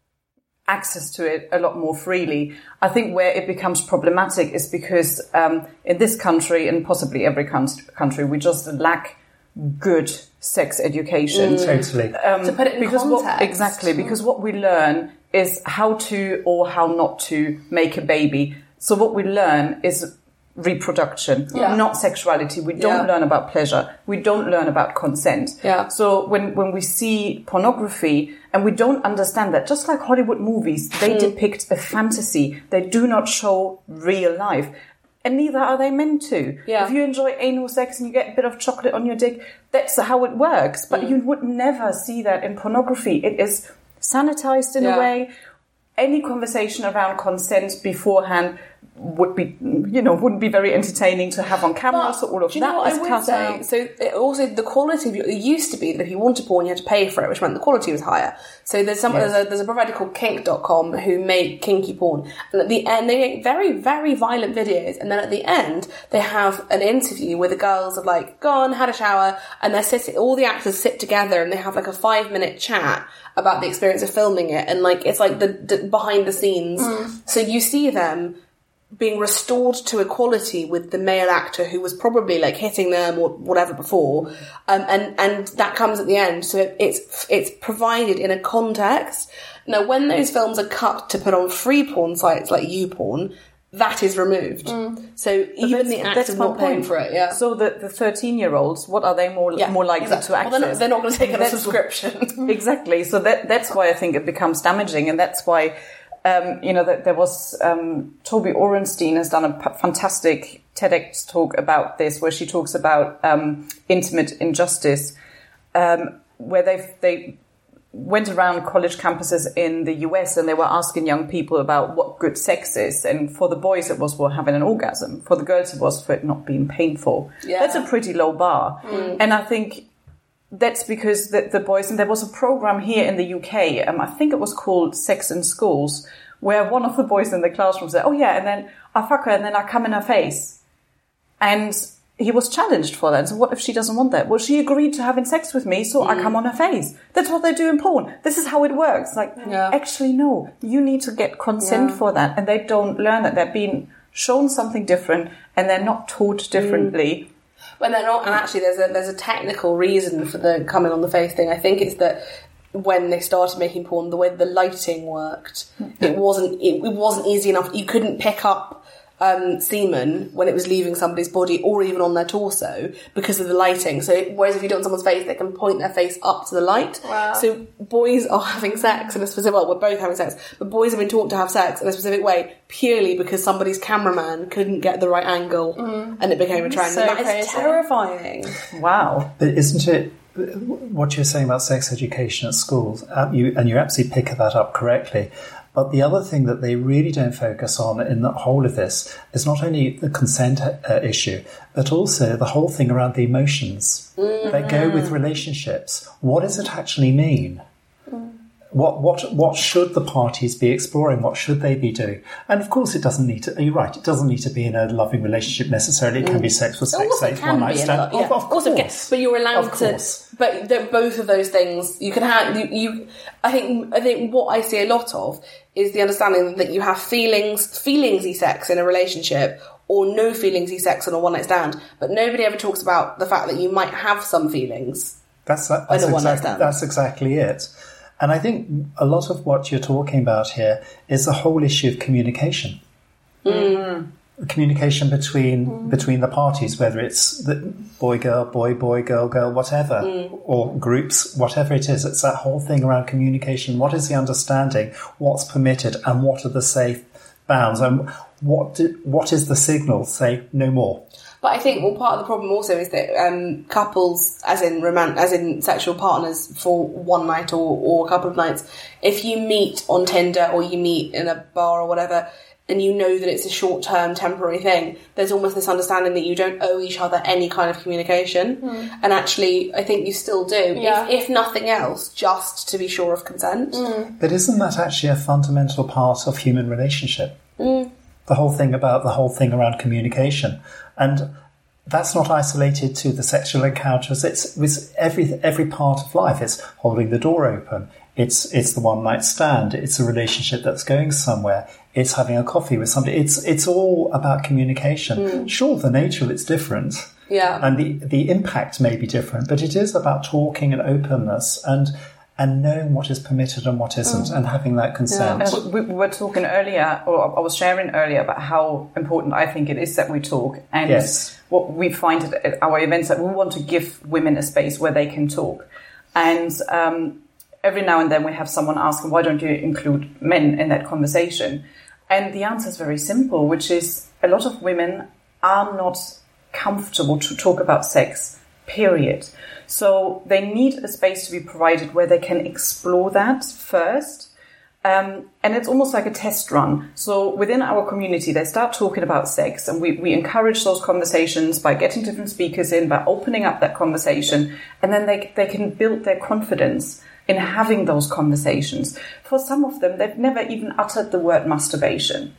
access to it a lot more freely. I think where it becomes problematic is because in this country and possibly every country, we just lack good sex education. Totally. To put it in context. Because what we learn is how to or how not to make a baby. So what we learn is reproduction, not sexuality. We don't learn about pleasure. We don't learn about consent. So when we see pornography and we don't understand that, just like Hollywood movies, they depict a fantasy. They do not show real life. And neither are they meant to. If you enjoy anal sex and you get a bit of chocolate on your dick, that's how it works. But you would never see that in pornography. It is sanitized in a way. Any conversation around consent beforehand would be, wouldn't be very entertaining to have on camera. So all of that is cut out. So also the quality of it used to be that if you wanted porn, you had to pay for it, which meant the quality was higher. So there's a provider called Kink.com who make kinky porn, and at the end they make very, very violent videos, and then at the end they have an interview where the girls have like gone, had a shower, and they're sitting. All the actors sit together and they have like a 5-minute chat about the experience of filming it, and like it's like the behind the scenes. So you see them being restored to equality with the male actor who was probably like hitting them or whatever before, and that comes at the end. So it's provided in a context. Now, when those films are cut to put on free porn sites like YouPorn, that is removed. So even the actors not paying for it. So the 13-year-olds, what are they more likely to access? Well, they're not going to take a subscription. Exactly. So that's why I think it becomes damaging, and that's why. That there was Toby Orenstein has done a fantastic TEDx talk about this, where she talks about intimate injustice, where they went around college campuses in the US and they were asking young people about what good sex is. And for the boys, it was for having an orgasm. For the girls, it was for it not being painful. That's a pretty low bar. And I think that's because the boys, and there was a program here in the UK, I think it was called Sex in Schools, where one of the boys in the classroom said, and then I fuck her and then I come in her face. And he was challenged for that. So what if she doesn't want that? Well, she agreed to having sex with me, so I come on her face. That's what they do in porn. This is how it works. Actually, no. You need to get consent for that. And they don't learn that. They're being shown something different and they're not taught differently. But they're not, and actually there's a technical reason for the coming on the face thing. I think it's that when they started making porn, the way the lighting worked, it wasn't easy enough. You couldn't pick up semen when it was leaving somebody's body or even on their torso because of the lighting. So whereas if you do it on someone's face, they can point their face up to the light. Wow. So boys are having sex in a specific, we're both having sex, but boys have been taught to have sex in a specific way purely because somebody's cameraman couldn't get the right angle and it became a trend. So and that is terrifying. Wow. But isn't it what you're saying about sex education at schools, and you absolutely pick that up correctly. But the other thing that they really don't focus on in the whole of this is not only the consent issue, but also the whole thing around the emotions that go with relationships. What does it actually mean? What should the parties be exploring? What should they be doing? And of course, it doesn't need to. You're right. It doesn't need to be in a loving relationship necessarly. It can be sex for sex sake, one night stand. Of course, but you're allowed to. But both of those things you can have. I think what I see a lot of is the understanding that you have feelingsy sex in a relationship, or no feelingsy sex on a one night stand. But nobody ever talks about the fact that you might have some feelings. That's exactly it. And I think a lot of what you're talking about here is the whole issue of communication. Communication between the parties, whether it's the boy, girl, girl, whatever, or groups, whatever it is. It's that whole thing around communication. What is the understanding? What's permitted? And what are the safe bounds? And what is the signal? Say no more. But I think part of the problem also is that couples, as in sexual partners for one night or a couple of nights, if you meet on Tinder or you meet in a bar or whatever, and you know that it's a short-term temporary thing, there's almost this understanding that you don't owe each other any kind of communication. And actually, I think you still do, if nothing else, just to be sure of consent. But isn't that actually a fundamental part of human relationship? The whole thing around communication. And that's not isolated to the sexual encounters. It's every part of life. It's holding the door open. It's the one night stand. It's a relationship that's going somewhere. It's having a coffee with somebody. It's all about communication. Sure, the nature of it's different. Yeah. And the impact may be different, but it is about talking and openness and knowing what is permitted and what isn't, and having that consent. Yeah. We were talking earlier, or I was sharing earlier, about how important I think it is that we talk. And what we find at our events, that we want to give women a space where they can talk. And every now and then we have someone asking, why don't you include men in that conversation? And the answer is very simple, which is a lot of women are not comfortable to talk about sex, period. So they need a space to be provided where they can explore that first. And it's almost like a test run. So within our community, they start talking about sex, and we encourage those conversations by getting different speakers in, by opening up that conversation, and then they can build their confidence in having those conversations. For some of them, they've never even uttered the word masturbation.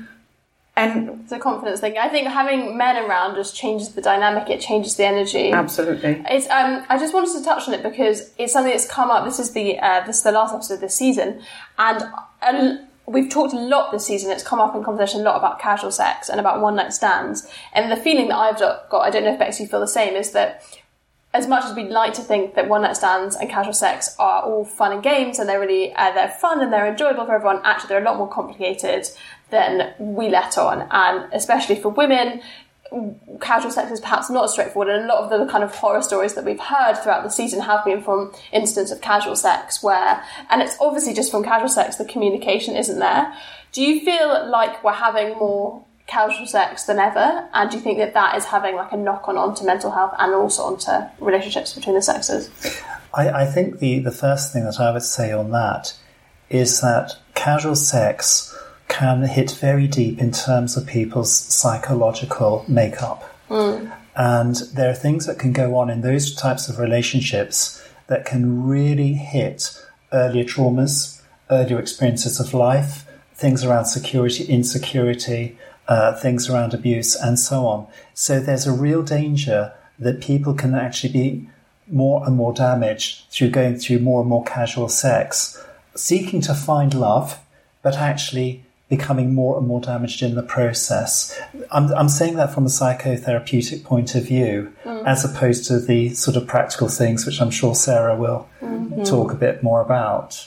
And it's a confidence thing. I think having men around just changes the dynamic. It changes the energy. Absolutely. It's I just wanted to touch on it because it's something that's come up. This is the last episode of this season, and we've talked a lot this season. It's come up in conversation a lot about casual sex and about one night stands. And the feeling that I've got, I don't know if Bex, you feel the same, is that as much as we'd like to think that one night stands and casual sex are all fun and games and they're really they're fun and they're enjoyable for everyone, actually they're a lot more complicated than we let on. And especially for women, casual sex is perhaps not as straightforward, and a lot of the kind of horror stories that we've heard throughout the season have been from incidents of casual sex and it's obviously just from casual sex, the communication isn't there. Do you feel like we're having more casual sex than ever, and do you think that is having like a knock-on onto mental health and also onto relationships between the sexes? I think the first thing that I would say on that is that casual sex can hit very deep in terms of people's psychological makeup. And there are things that can go on in those types of relationships that can really hit earlier traumas, earlier experiences of life, things around security, insecurity, things around abuse, and so on. So there's a real danger that people can actually be more and more damaged through going through more and more casual sex, seeking to find love, but actually becoming more and more damaged in the process. I'm saying that from a psychotherapeutic point of view, as opposed to the sort of practical things, which I'm sure Sarah will talk a bit more about.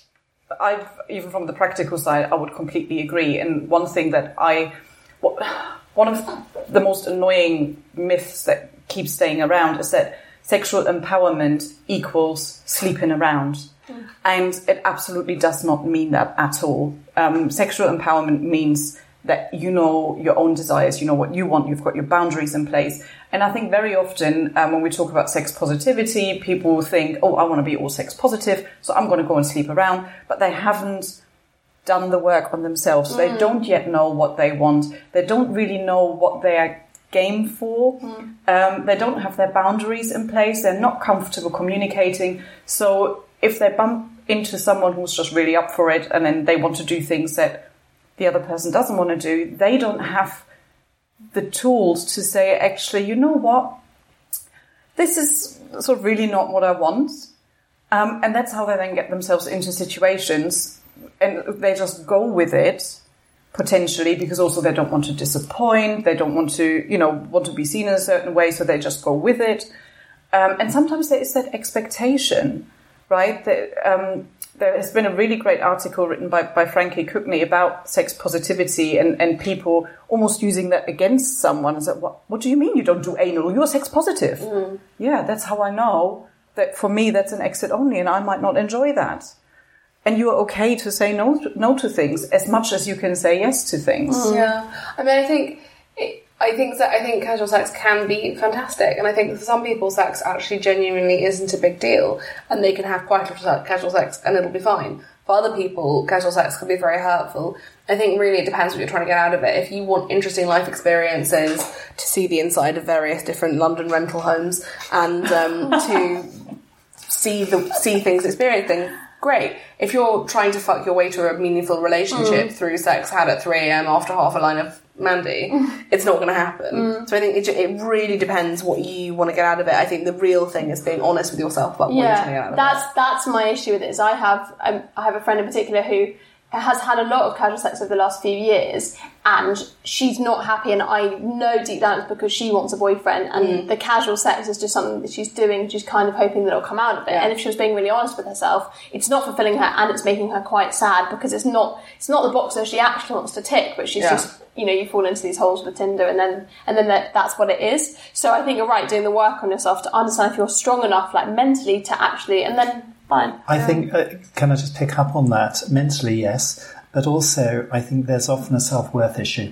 Even from the practical side, I would completely agree. And one thing that one of the most annoying myths that keeps staying around is that sexual empowerment equals sleeping around. And it absolutely does not mean that at all. Sexual empowerment means that you know your own desires, you know what you want, you've got your boundaries in place. And I think very often when we talk about sex positivity, people think, I want to be all sex positive, so I'm going to go and sleep around. But they haven't done the work on themselves. They don't yet know what they want. They don't really know what they are game for. They don't have their boundaries in place. They're not comfortable communicating. So if they bump into someone who's just really up for it and then they want to do things that the other person doesn't want to do, they don't have the tools to say, actually, you know what? This is sort of really not what I want. And that's how they then get themselves into situations, and they just go with it, potentially, because also they don't want to disappoint, they don't want to, want to be seen in a certain way, so they just go with it. And sometimes there is that expectation, right? There has been a really great article written by Frankie Cookney about sex positivity and people almost using that against someone. Is that, what do you mean you don't do anal? You're sex positive. Yeah, that's how I know that for me that's an exit only and I might not enjoy that. And you're okay to say no to things as much as you can say yes to things. Yeah, I mean, I think casual sex can be fantastic, and I think for some people sex actually genuinely isn't a big deal, and they can have quite a lot of casual sex and it'll be fine. For other people, casual sex can be very hurtful. I think really it depends what you're trying to get out of it. If you want interesting life experiences, to see the inside of various different London rental homes, and to see things, experience things, great. If you're trying to fuck your way to a meaningful relationship through sex had at 3 a.m. after half a line of Mandy, it's not going to happen. So I think it really depends what you want to get out of it. I think the real thing is being honest with yourself about what you're trying to get out of it. That's my issue with it. Is I have a friend in particular who has had a lot of casual sex over the last few years, and she's not happy, and I know deep down it's because she wants a boyfriend, and the casual sex is just something that she's doing, she's kind of hoping that it'll come out of it. And if she was being really honest with herself, it's not fulfilling her, and it's making her quite sad, because it's not the box that she actually wants to tick, but she's just, you fall into these holes with Tinder, and then that's what it is. So I think you're right, doing the work on yourself to understand if you're strong enough, like mentally, to actually, and then fine. I think, can I just pick up on that? Mentally, yes, but also I think there's often a self-worth issue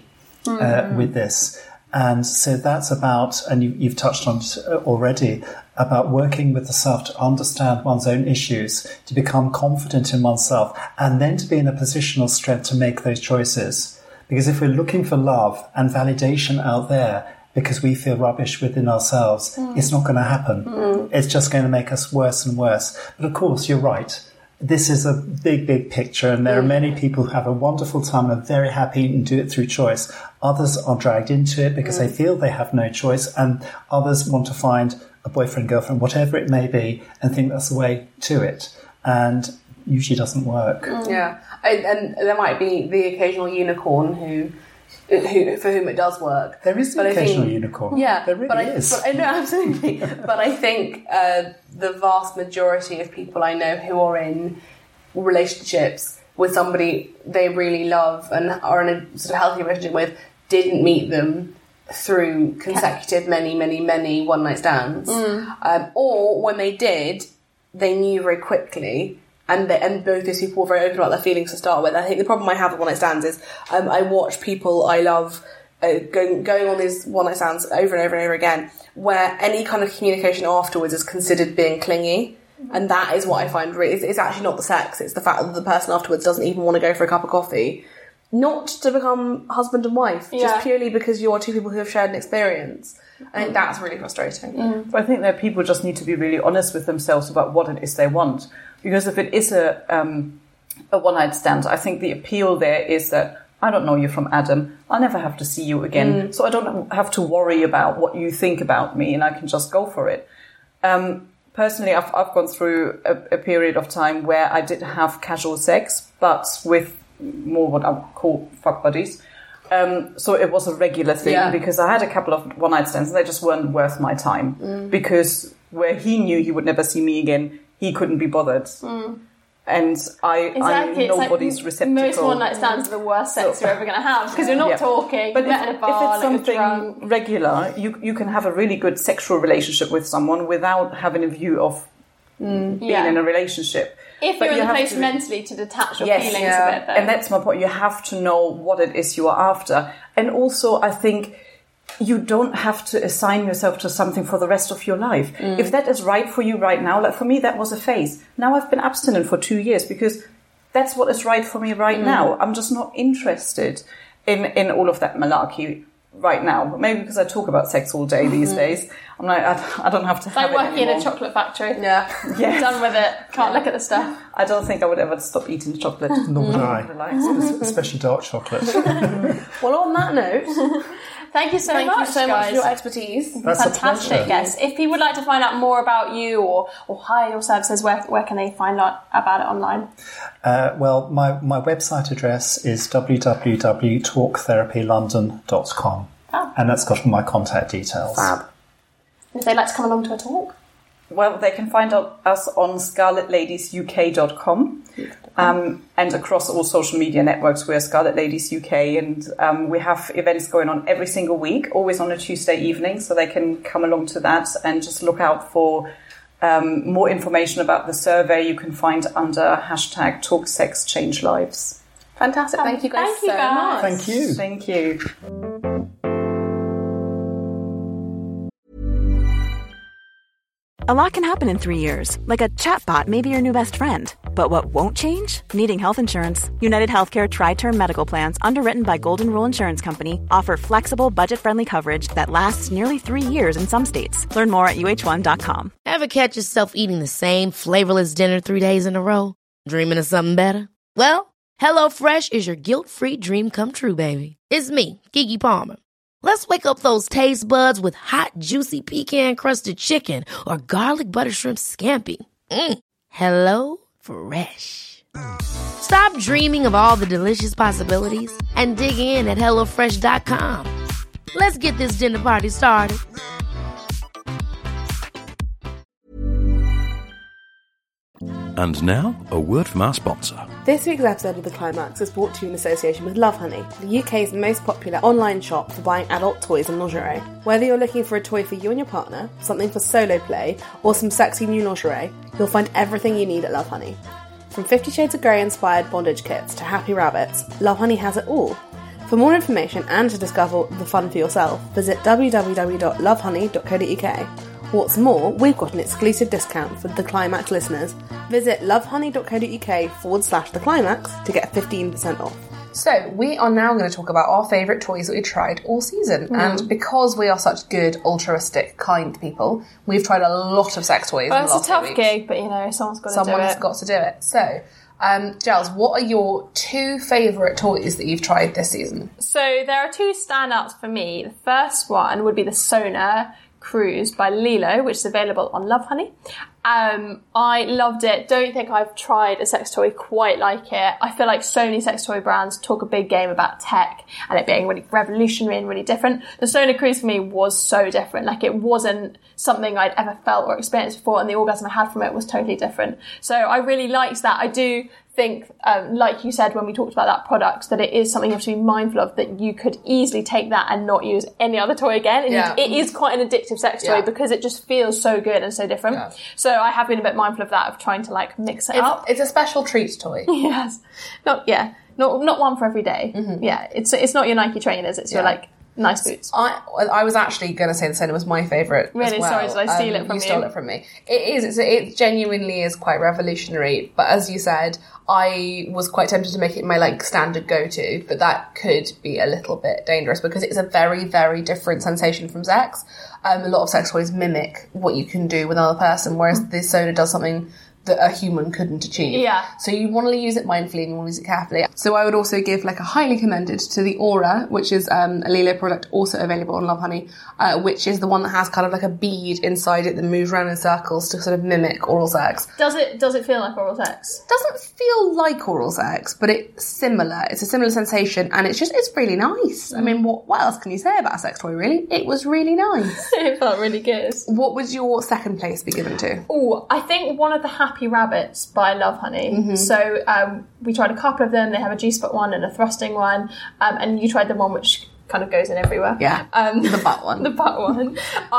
with this. And so that's about, and you've touched on it already, about working with the self to understand one's own issues, to become confident in oneself, and then to be in a position of strength to make those choices. Because if we're looking for love and validation out there, because we feel rubbish within ourselves, it's not going to happen. It's just going to make us worse and worse. But of course, you're right. This is a big, big picture, and there are many people who have a wonderful time and are very happy and do it through choice. Others are dragged into it because they feel they have no choice, and others want to find a boyfriend, girlfriend, whatever it may be, and think that's the way to it. And usually doesn't work. Yeah. And there might be the occasional unicorn who for whom it does work. There is an occasional unicorn. Yeah, there really is. No, absolutely. But I think the vast majority of people I know who are in relationships with somebody they really love and are in a sort of healthy relationship with didn't meet them through consecutive many one-night stands. Or when they did, they knew very quickly. And both those people were very open about their feelings to start with. I think the problem I have with one-night stands is I watch people I love going on these one-night stands over and over and over again, where any kind of communication afterwards is considered being clingy. And that is what I find really... It's actually not the sex, it's the fact that the person afterwards doesn't even want to go for a cup of coffee. Not to become husband and wife, just purely because you are two people who have shared an experience. I think that's really frustrating. But I think that people just need to be really honest with themselves about what it is they want. Because if it is a one-night stand, I think the appeal there is that I don't know you from Adam. I'll never have to see you again. So I don't have to worry about what you think about me, and I can just go for it. Personally, I've gone through a period of time where I did have casual sex, but with more what I would call fuck buddies. So it was a regular thing because I had a couple of one-night stands and they just weren't worth my time. Because where he knew he would never see me again, he couldn't be bothered. And I'm nobody's receptacle. Most one-night stands are the worst sex you're ever going to have because you're not talking, but you're met in a bar, if it's something drunk. regular, you can have a really good sexual relationship with someone without having a view of being in a relationship. If you're in the place mentally to detach your feelings a bit, though. And that's my point. You have to know what it is you are after. And also, I think you don't have to assign yourself to something for the rest of your life. If that is right for you right now, like for me, that was a phase. Now I've been abstinent for 2 years because that's what is right for me right now. I'm just not interested in all of that malarkey right now. Maybe because I talk about sex all day these days. I'm like, I don't have to have it like working anymore. in a chocolate factory. Yeah. Done with it. Can't look at the stuff. I don't think I would ever stop eating chocolate. Nor would I. Especially dark chocolate. Well, on that note... Thank you so much, for your expertise. That's fantastic guest. If people would like to find out more about you or hire your services, where can they find out about it online? Well, my website address is www.talktherapylondon.com. And that's got all my contact details. Fab. If they'd like to come along to a talk? Well, they can find us on scarletladiesuk.com and across all social media networks. We're Scarlet Ladies UK, and we have events going on every single week, always on a Tuesday evening, so they can come along to that and just look out for more information about the survey. You can find under hashtag #TalkSexChangeLives. Fantastic. Thank you guys so much. Thank you. Thank you. A lot can happen in 3 years, like a chatbot may be your new best friend. But what won't change? Needing health insurance. United Healthcare Tri-Term Medical Plans, underwritten by Golden Rule Insurance Company, offer flexible, budget-friendly coverage that lasts nearly 3 years in some states. Learn more at uh1.com. Ever catch yourself eating the same flavorless dinner 3 days in a row? Dreaming of something better? Well, HelloFresh is your guilt-free dream come true, baby. It's me, Keke Palmer. Let's wake up those taste buds with hot, juicy pecan-crusted chicken or garlic butter shrimp scampi. Hello Fresh. Stop dreaming of all the delicious possibilities and dig in at HelloFresh.com. Let's get this dinner party started. And now, a word from our sponsor. This week's episode of The Climax is brought to you in association with Lovehoney, the UK's most popular online shop for buying adult toys and lingerie. Whether you're looking for a toy for you and your partner, something for solo play, or some sexy new lingerie, you'll find everything you need at Lovehoney. From 50 Shades of Grey inspired bondage kits to happy rabbits, Lovehoney has it all. For more information and to discover the fun for yourself, visit www.lovehoney.co.uk. What's more, we've got an exclusive discount for The Climax listeners. Visit lovehoney.co.uk/The Climax to get 15% off. So, we are now going to talk about our favourite toys that we tried all season. And because we are such good, altruistic, kind people, we've tried a lot of sex toys in the last 2 weeks. Well, it's a tough gig, but, someone's got to do it. Someone has got to do it. So, Giles, what are your 2 favourite toys that you've tried this season? So, there are 2 standouts for me. The first one would be the Sonar Cruise by Lilo, which is available on Lovehoney. I loved it. Don't think I've tried a sex toy quite like it. I feel like so many sex toy brands talk a big game about tech and it being really revolutionary and really different. The Sonar Cruise for me was so different. Like, it wasn't something I'd ever felt or experienced before, and the orgasm I had from it was totally different. So I really liked that. I do think, like you said when we talked about that product, that it is something you have to be mindful of, that you could easily take that and not use any other toy again. And it is quite an addictive sex toy because it just feels so good and so different. Yeah. So I have been a bit mindful of that, of trying to mix it up. It's a special treat toy. Yes. Not one for every day. Mm-hmm. Yeah. It's not your Nike trainers, it's your nice boots. I was actually going to say the Sonar was my favourite. Really? As well. Sorry, did I steal it from you? You stole it from me. It genuinely is quite revolutionary. But as you said, I was quite tempted to make it my standard go-to, but that could be a little bit dangerous because it's a very, very different sensation from sex. A lot of sex toys mimic what you can do with another person, whereas the Sonar does something that a human couldn't achieve. Yeah. So you want to use it mindfully and you want to use it carefully. So I would also give a highly commended to the Aura, which is a Lilo product also available on Lovehoney, which is the one that has kind of a bead inside it that moves around in circles to sort of mimic oral sex. Does it feel like oral sex? It doesn't feel like oral sex, but it's similar. It's a similar sensation, and it's really nice. I mean, what else can you say about a sex toy, really? It was really nice. It felt really good. What would your second place be given to? Oh, I think one of the Happy Rabbits by Lovehoney. Mm-hmm. So we tried a couple of them. They have a G-spot one and a thrusting one, and you tried the one which kind of goes in everywhere. Yeah, the butt one. The butt one.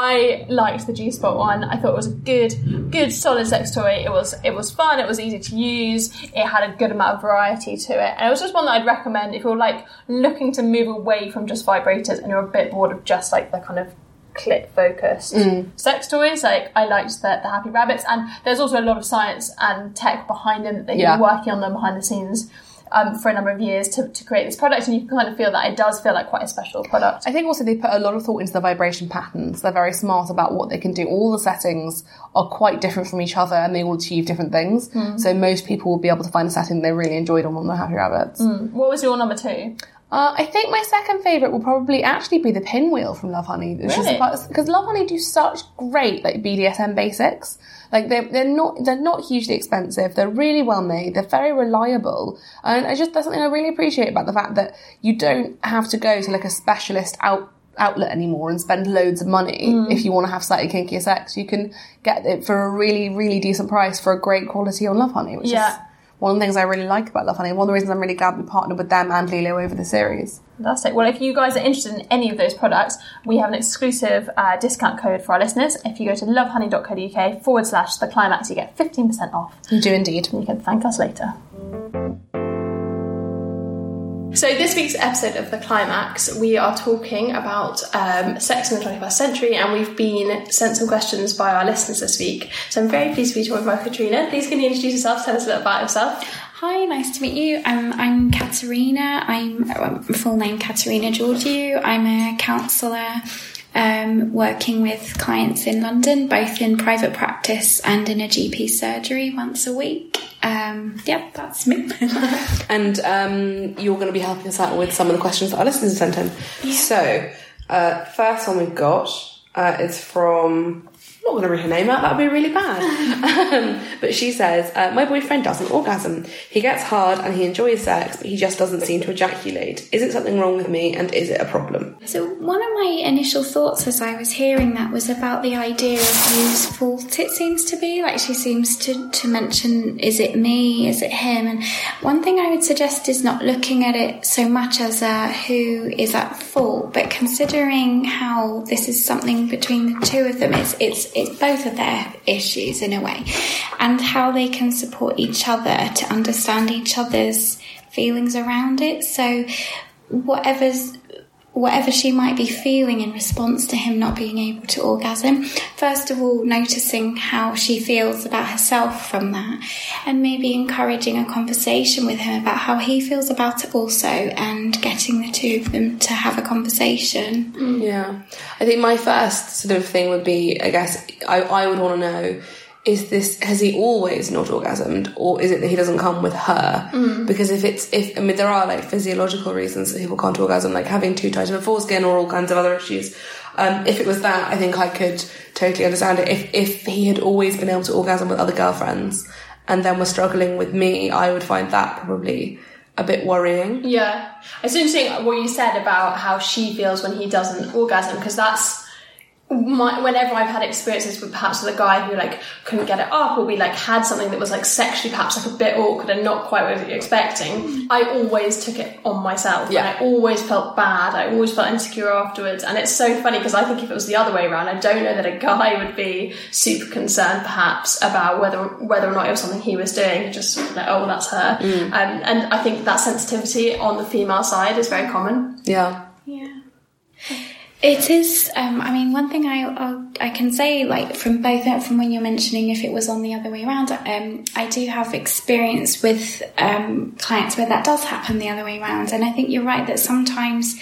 I liked the G-spot one. I thought it was a good solid sex toy. It was fun. It was easy to use. It had a good amount of variety to it. And it was just one that I'd recommend if you're looking to move away from just vibrators and you're a bit bored of just the kind of clit focused sex toys. I liked the Happy Rabbits, and there's also a lot of science and tech behind them that they've been working on them behind the scenes for a number of years to create this product, and you can kind of feel that it does feel like quite a special product. I think also they put a lot of thought into the vibration patterns. They're very smart about what they can do. All the settings are quite different from each other and they all achieve different things. So most people will be able to find a setting they really enjoyed on one of the Happy Rabbits. What was your number 2? I think my second favourite will probably actually be the Pinwheel from Lovehoney. Really? Because Lovehoney do such great BDSM basics. They're not hugely expensive. They're really well made. They're very reliable. And that's something I really appreciate about the fact that you don't have to go to a specialist outlet anymore and spend loads of money if you want to have slightly kinkier sex. You can get it for a really, really decent price for a great quality on Lovehoney, which is one of the things I really like about Lovehoney. One of the reasons I'm really glad we partnered with them and Lilo over the series. Fantastic. Well, if you guys are interested in any of those products, we have an exclusive discount code for our listeners. If you go to lovehoney.co.uk/The Climax, you get 15% off. You do indeed. And you can thank us later. So this week's episode of The Climax, we are talking about sex in the 21st century, and we've been sent some questions by our listeners this week. So I'm very pleased to be joined by Katrina. Please can you introduce yourself, tell us a little about yourself? Hi, nice to meet you. I'm Katerina. I'm full name Katerina Georgiou. I'm a counsellor working with clients in London, both in private practice and in a GP surgery once a week. That's me. And you're going to be helping us out with some of the questions that our listeners sent in. Yeah. So, first one we've got is from... I'm not going to read her name out, that would be really bad. But she says, my boyfriend doesn't orgasm. He gets hard and he enjoys sex, but he just doesn't seem to ejaculate. Is it something wrong with me, and is it a problem? So one of my initial thoughts as I was hearing that was about the idea of whose fault it seems to be. Like, she seems to mention, is it me, is it him? And one thing I would suggest is not looking at it so much as who is at fault, but considering how this is something between the two of them. It's both of their issues in a way, and how they can support each other to understand each other's feelings around it. So whatever she might be feeling in response to him not being able to orgasm, first of all, noticing how she feels about herself from that, and maybe encouraging a conversation with him about how he feels about it also, and getting the two of them to have a conversation. Yeah. I think my first sort of thing would be, I guess, I would want to know, has he always not orgasmed, or is it that he doesn't come with her? Because there are like physiological reasons that people can't orgasm, like having too tight of a foreskin or all kinds of other issues. If it was that, I think I could totally understand it. If he had always been able to orgasm with other girlfriends and then was struggling with me, I would find that probably a bit worrying. Yeah. It's interesting what you said about how she feels when he doesn't orgasm, because that's whenever I've had experiences with perhaps with a guy who like couldn't get it up, or we like had something that was like sexually perhaps like a bit awkward and not quite what you're expecting, I always took it on myself. Yeah. And I always felt bad. I always felt insecure afterwards. And it's so funny because I think if it was the other way around, I don't know that a guy would be super concerned perhaps about whether or not it was something he was doing, just like, oh, well, that's her. And I think that sensitivity on the female side is very common. Yeah. Yeah. It is, one thing I can say, like, from when you're mentioning if it was on the other way around, I do have experience with clients where that does happen the other way around. And I think you're right that sometimes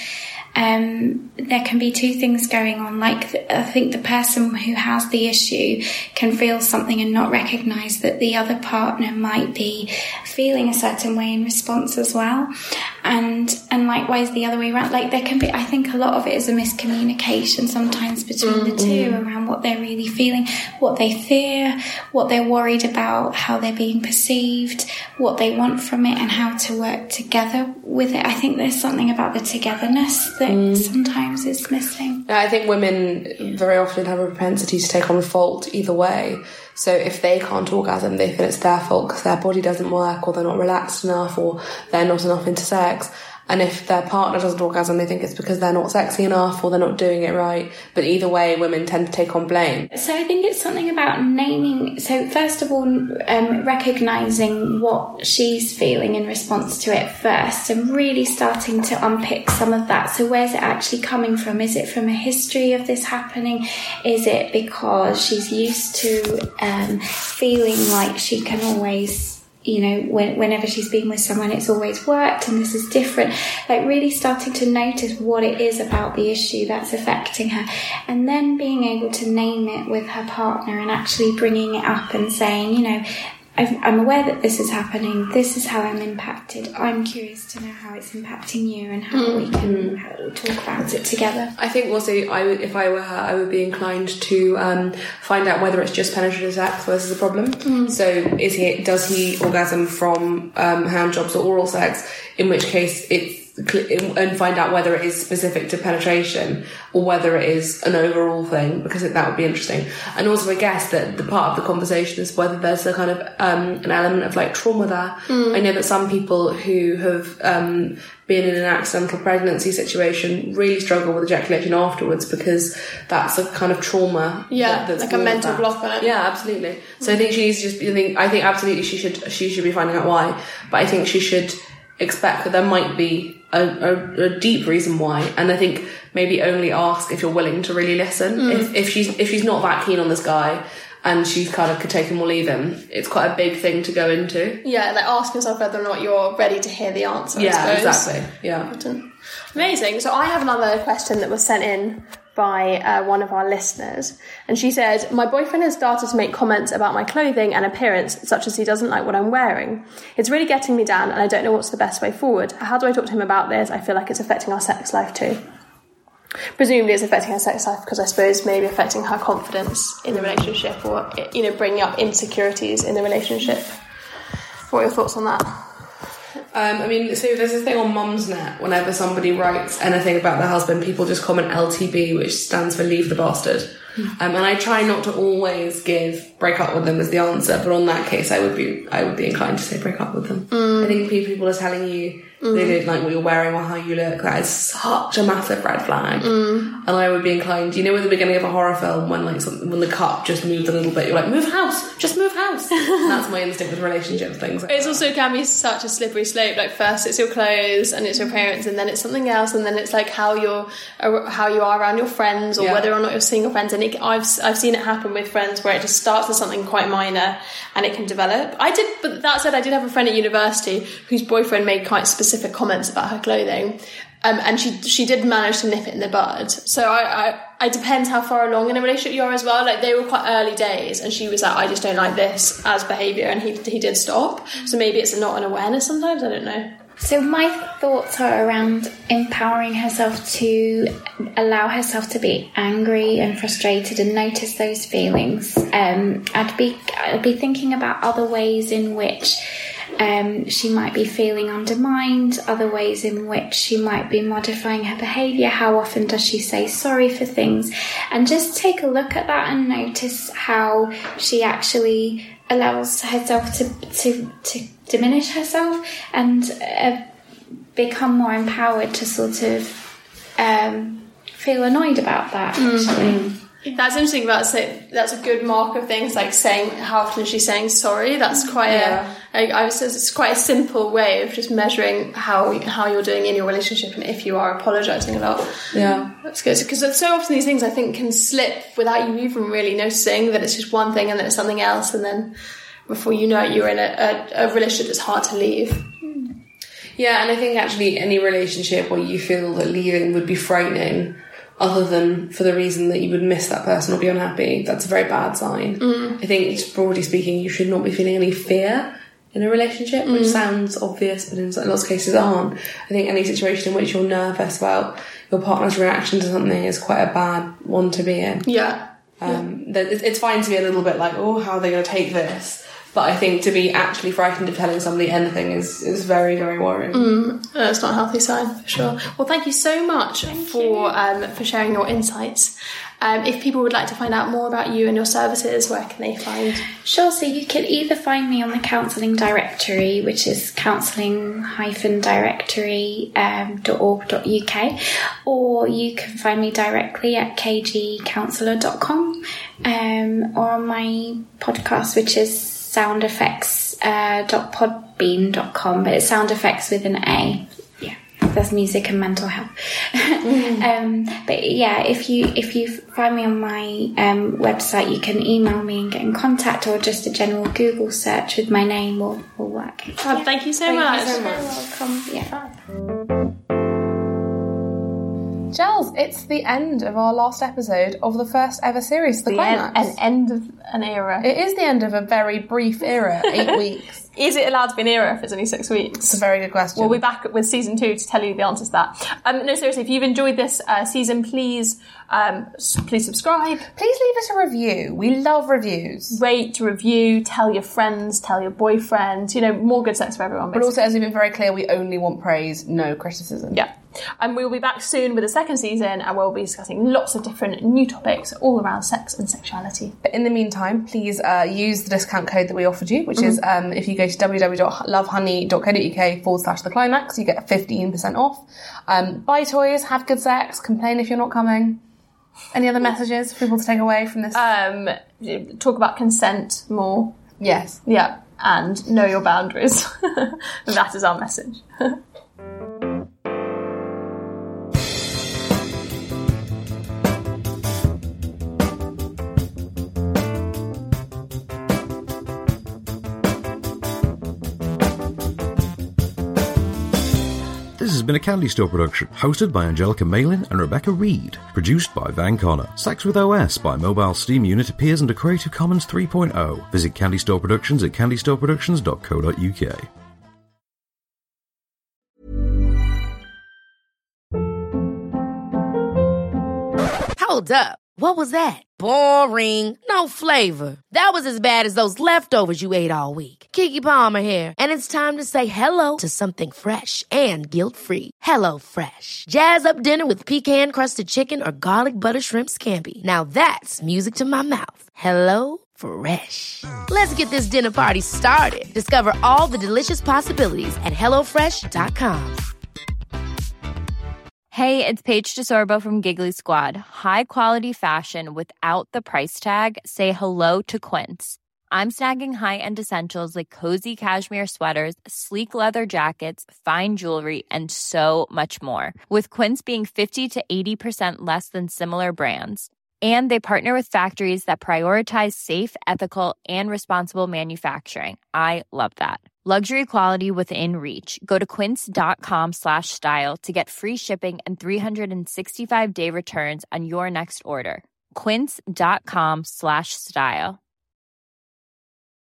there can be two things going on. Like, I think the person who has the issue can feel something and not recognise that the other partner might be feeling a certain way in response as well. And likewise the other way around. Like, there can be, I think a lot of it is a miscommunication sometimes between the two around what they're really feeling, what they fear, what they're worried about, how they're being perceived, what they want from it, and how to work together with it. I think there's something about the togetherness that sometimes is missing. I think women very often have a propensity to take on fault either way. So if they can't orgasm, they feel it's their fault because their body doesn't work, or they're not relaxed enough, or they're not enough into sex. And if their partner doesn't orgasm, they think it's because they're not sexy enough or they're not doing it right. But either way, women tend to take on blame. So I think it's something about naming. So first of all, recognising what she's feeling in response to it first, and really starting to unpick some of that. So where's it actually coming from? Is it from a history of this happening? Is it because she's used to feeling like she can always, whenever she's been with someone, it's always worked and this is different? Like, really starting to notice what it is about the issue that's affecting her, and then being able to name it with her partner and actually bringing it up and saying, I'm aware that this is happening. This is how I'm impacted. I'm curious to know how it's impacting you and how we can talk about it together. I think also, if I were her, I would be inclined to find out whether it's just penetrative sex versus a problem. So does he orgasm from hand jobs or oral sex? In which case and find out whether it is specific to penetration or whether it is an overall thing, because that would be interesting. And also, I guess that the part of the conversation is whether there's a kind of an element of like trauma there. I know that some people who have been in an accidental pregnancy situation really struggle with ejaculation afterwards, because that's a kind of trauma. Yeah, that's like a mental block on it. Yeah, absolutely. So I think I think absolutely she should be finding out why, but I think she should expect that there might be a deep reason why, and I think maybe only ask if you're willing to really listen. If she's not that keen on this guy and she's kind of could take him or leave him, it's quite a big thing to go into. Yeah, like ask yourself whether or not you're ready to hear the answer. Yeah, exactly. Yeah. Amazing. So I have another question that was sent in by one of our listeners, and she said, my boyfriend has started to make comments about my clothing and appearance, such as he doesn't like what I'm wearing. It's really getting me down and I don't know what's the best way forward. How do I talk to him about this? I feel like it's affecting our sex life too. Presumably it's affecting her sex life because I suppose maybe affecting her confidence in the relationship, or, you know, bringing up insecurities in the relationship. What are your thoughts on that? I mean, so there's this thing on Mumsnet, whenever somebody writes anything about their husband, people just comment LTB, which stands for leave the bastard. And I try not to always give break up with them as the answer, but on that case I would be inclined to say break up with them. I think people are telling you they don't like what you're wearing or how you look, that is such a massive red flag. And I would be inclined, you know, at the beginning of a horror film when when the cup just moved a little bit, you're like, move house, just move house. And that's my instinct with relationship things. It's also can be such a slippery slope. Like first it's your clothes and it's your parents, and then it's something else, and then it's like how you are around your friends, or whether or not you're seeing your friends. And I've seen it happen with friends where it just starts as something quite minor and it can develop. But that said, I did have a friend at university whose boyfriend made quite specific comments about her clothing, and she did manage to nip it in the bud. So I depends how far along in a relationship you are as well. Like they were quite early days, and she was like, I just don't like this as behaviour, and he did stop. So maybe it's not an awareness sometimes, I don't know. So my thoughts are around empowering herself to allow herself to be angry and frustrated and notice those feelings. I'd be thinking about other ways in which she might be feeling undermined, other ways in which she might be modifying her behaviour. How often does she say sorry for things? And just take a look at that and notice how she actually allows herself to diminish herself and become more empowered to sort of feel annoyed about that, actually. That's interesting. That's a good mark of things, like saying how often she's saying sorry. That's quite it's quite a simple way of just measuring how you're doing in your relationship and if you are apologising a lot. Yeah, that's good, because so often these things I think can slip without you even really noticing that it's just one thing and then it's something else, and then before you know it, you're in a relationship that's hard to leave. Yeah, and I think actually any relationship where you feel that leaving would be frightening, other than for the reason that you would miss that person or be unhappy, that's a very bad sign. I think, broadly speaking, you should not be feeling any fear in a relationship, which sounds obvious, but in lots of cases aren't. I think any situation in which you're nervous about your partner's reaction to something is quite a bad one to be in. It's fine to be a little bit like, oh, how are they going to take this? But I think to be actually frightened of telling somebody anything is very, very worrying. It's not a healthy sign, for sure. Well, thank you so much for sharing your insights. If people would like to find out more about you and your services, where can they find? Sure, so you can either find me on the counselling directory, which is counselling-directory.org.uk, or you can find me directly at kgcounsellor.com, or on my podcast, which is soundeffects.podbean.com, but it's sound effects with an A. Yeah, that's music and mental health. But yeah, if you find me on my website, you can email me and get in contact, or just a general Google search with my name will work. Thank you so much. You're welcome. Yeah. Giles, it's the end of our last episode of the first ever series, The Climax. An end of an era. It is the end of a very brief era, 8 weeks. Is it allowed to be an era if it's only 6 weeks? It's a very good question. We'll be back with season 2 to tell you the answer to that. No, seriously, if you've enjoyed this season, please subscribe. Please leave us a review. We love reviews. Rate, review, tell your friends, tell your boyfriend. More good sex for everyone. Basically. But also, as we've been very clear, we only want praise, no criticism. Yeah. And we'll be back soon with the second season, and we'll be discussing lots of different new topics all around sex and sexuality. But in the meantime, please use the discount code that we offered you, which is if you go to www.lovehoney.co.uk/theclimax, you get 15% off. Buy toys, have good sex, complain if you're not coming. Any other messages for people to take away from this? Talk about consent more. Yes. Yeah. And know your boundaries. That is our message. has been a Candy Store production, hosted by Angelica Malin and Rebecca Reed, produced by Van Connor. Sex with OS by Mobile Steam Unit appears under Creative Commons 3.0. Visit Candy Store Productions at candystoreproductions.co.uk. Hold up. What was that? Boring. No flavor. That was as bad as those leftovers you ate all week. Keke Palmer here, and it's time to say hello to something fresh and guilt-free. Hello Fresh. Jazz up dinner with pecan-crusted chicken or garlic butter shrimp scampi. Now that's music to my mouth. Hello Fresh. Let's get this dinner party started. Discover all the delicious possibilities at hellofresh.com. Hey, it's Paige DeSorbo from Giggly Squad. High quality fashion without the price tag. Say hello to Quince. I'm snagging high-end essentials like cozy cashmere sweaters, sleek leather jackets, fine jewelry, and so much more. With Quince being 50 to 80% less than similar brands. And they partner with factories that prioritize safe, ethical, and responsible manufacturing. I love that. Luxury quality within reach. Go to quince.com/style to get free shipping and 365-day returns on your next order. Quince.com/style.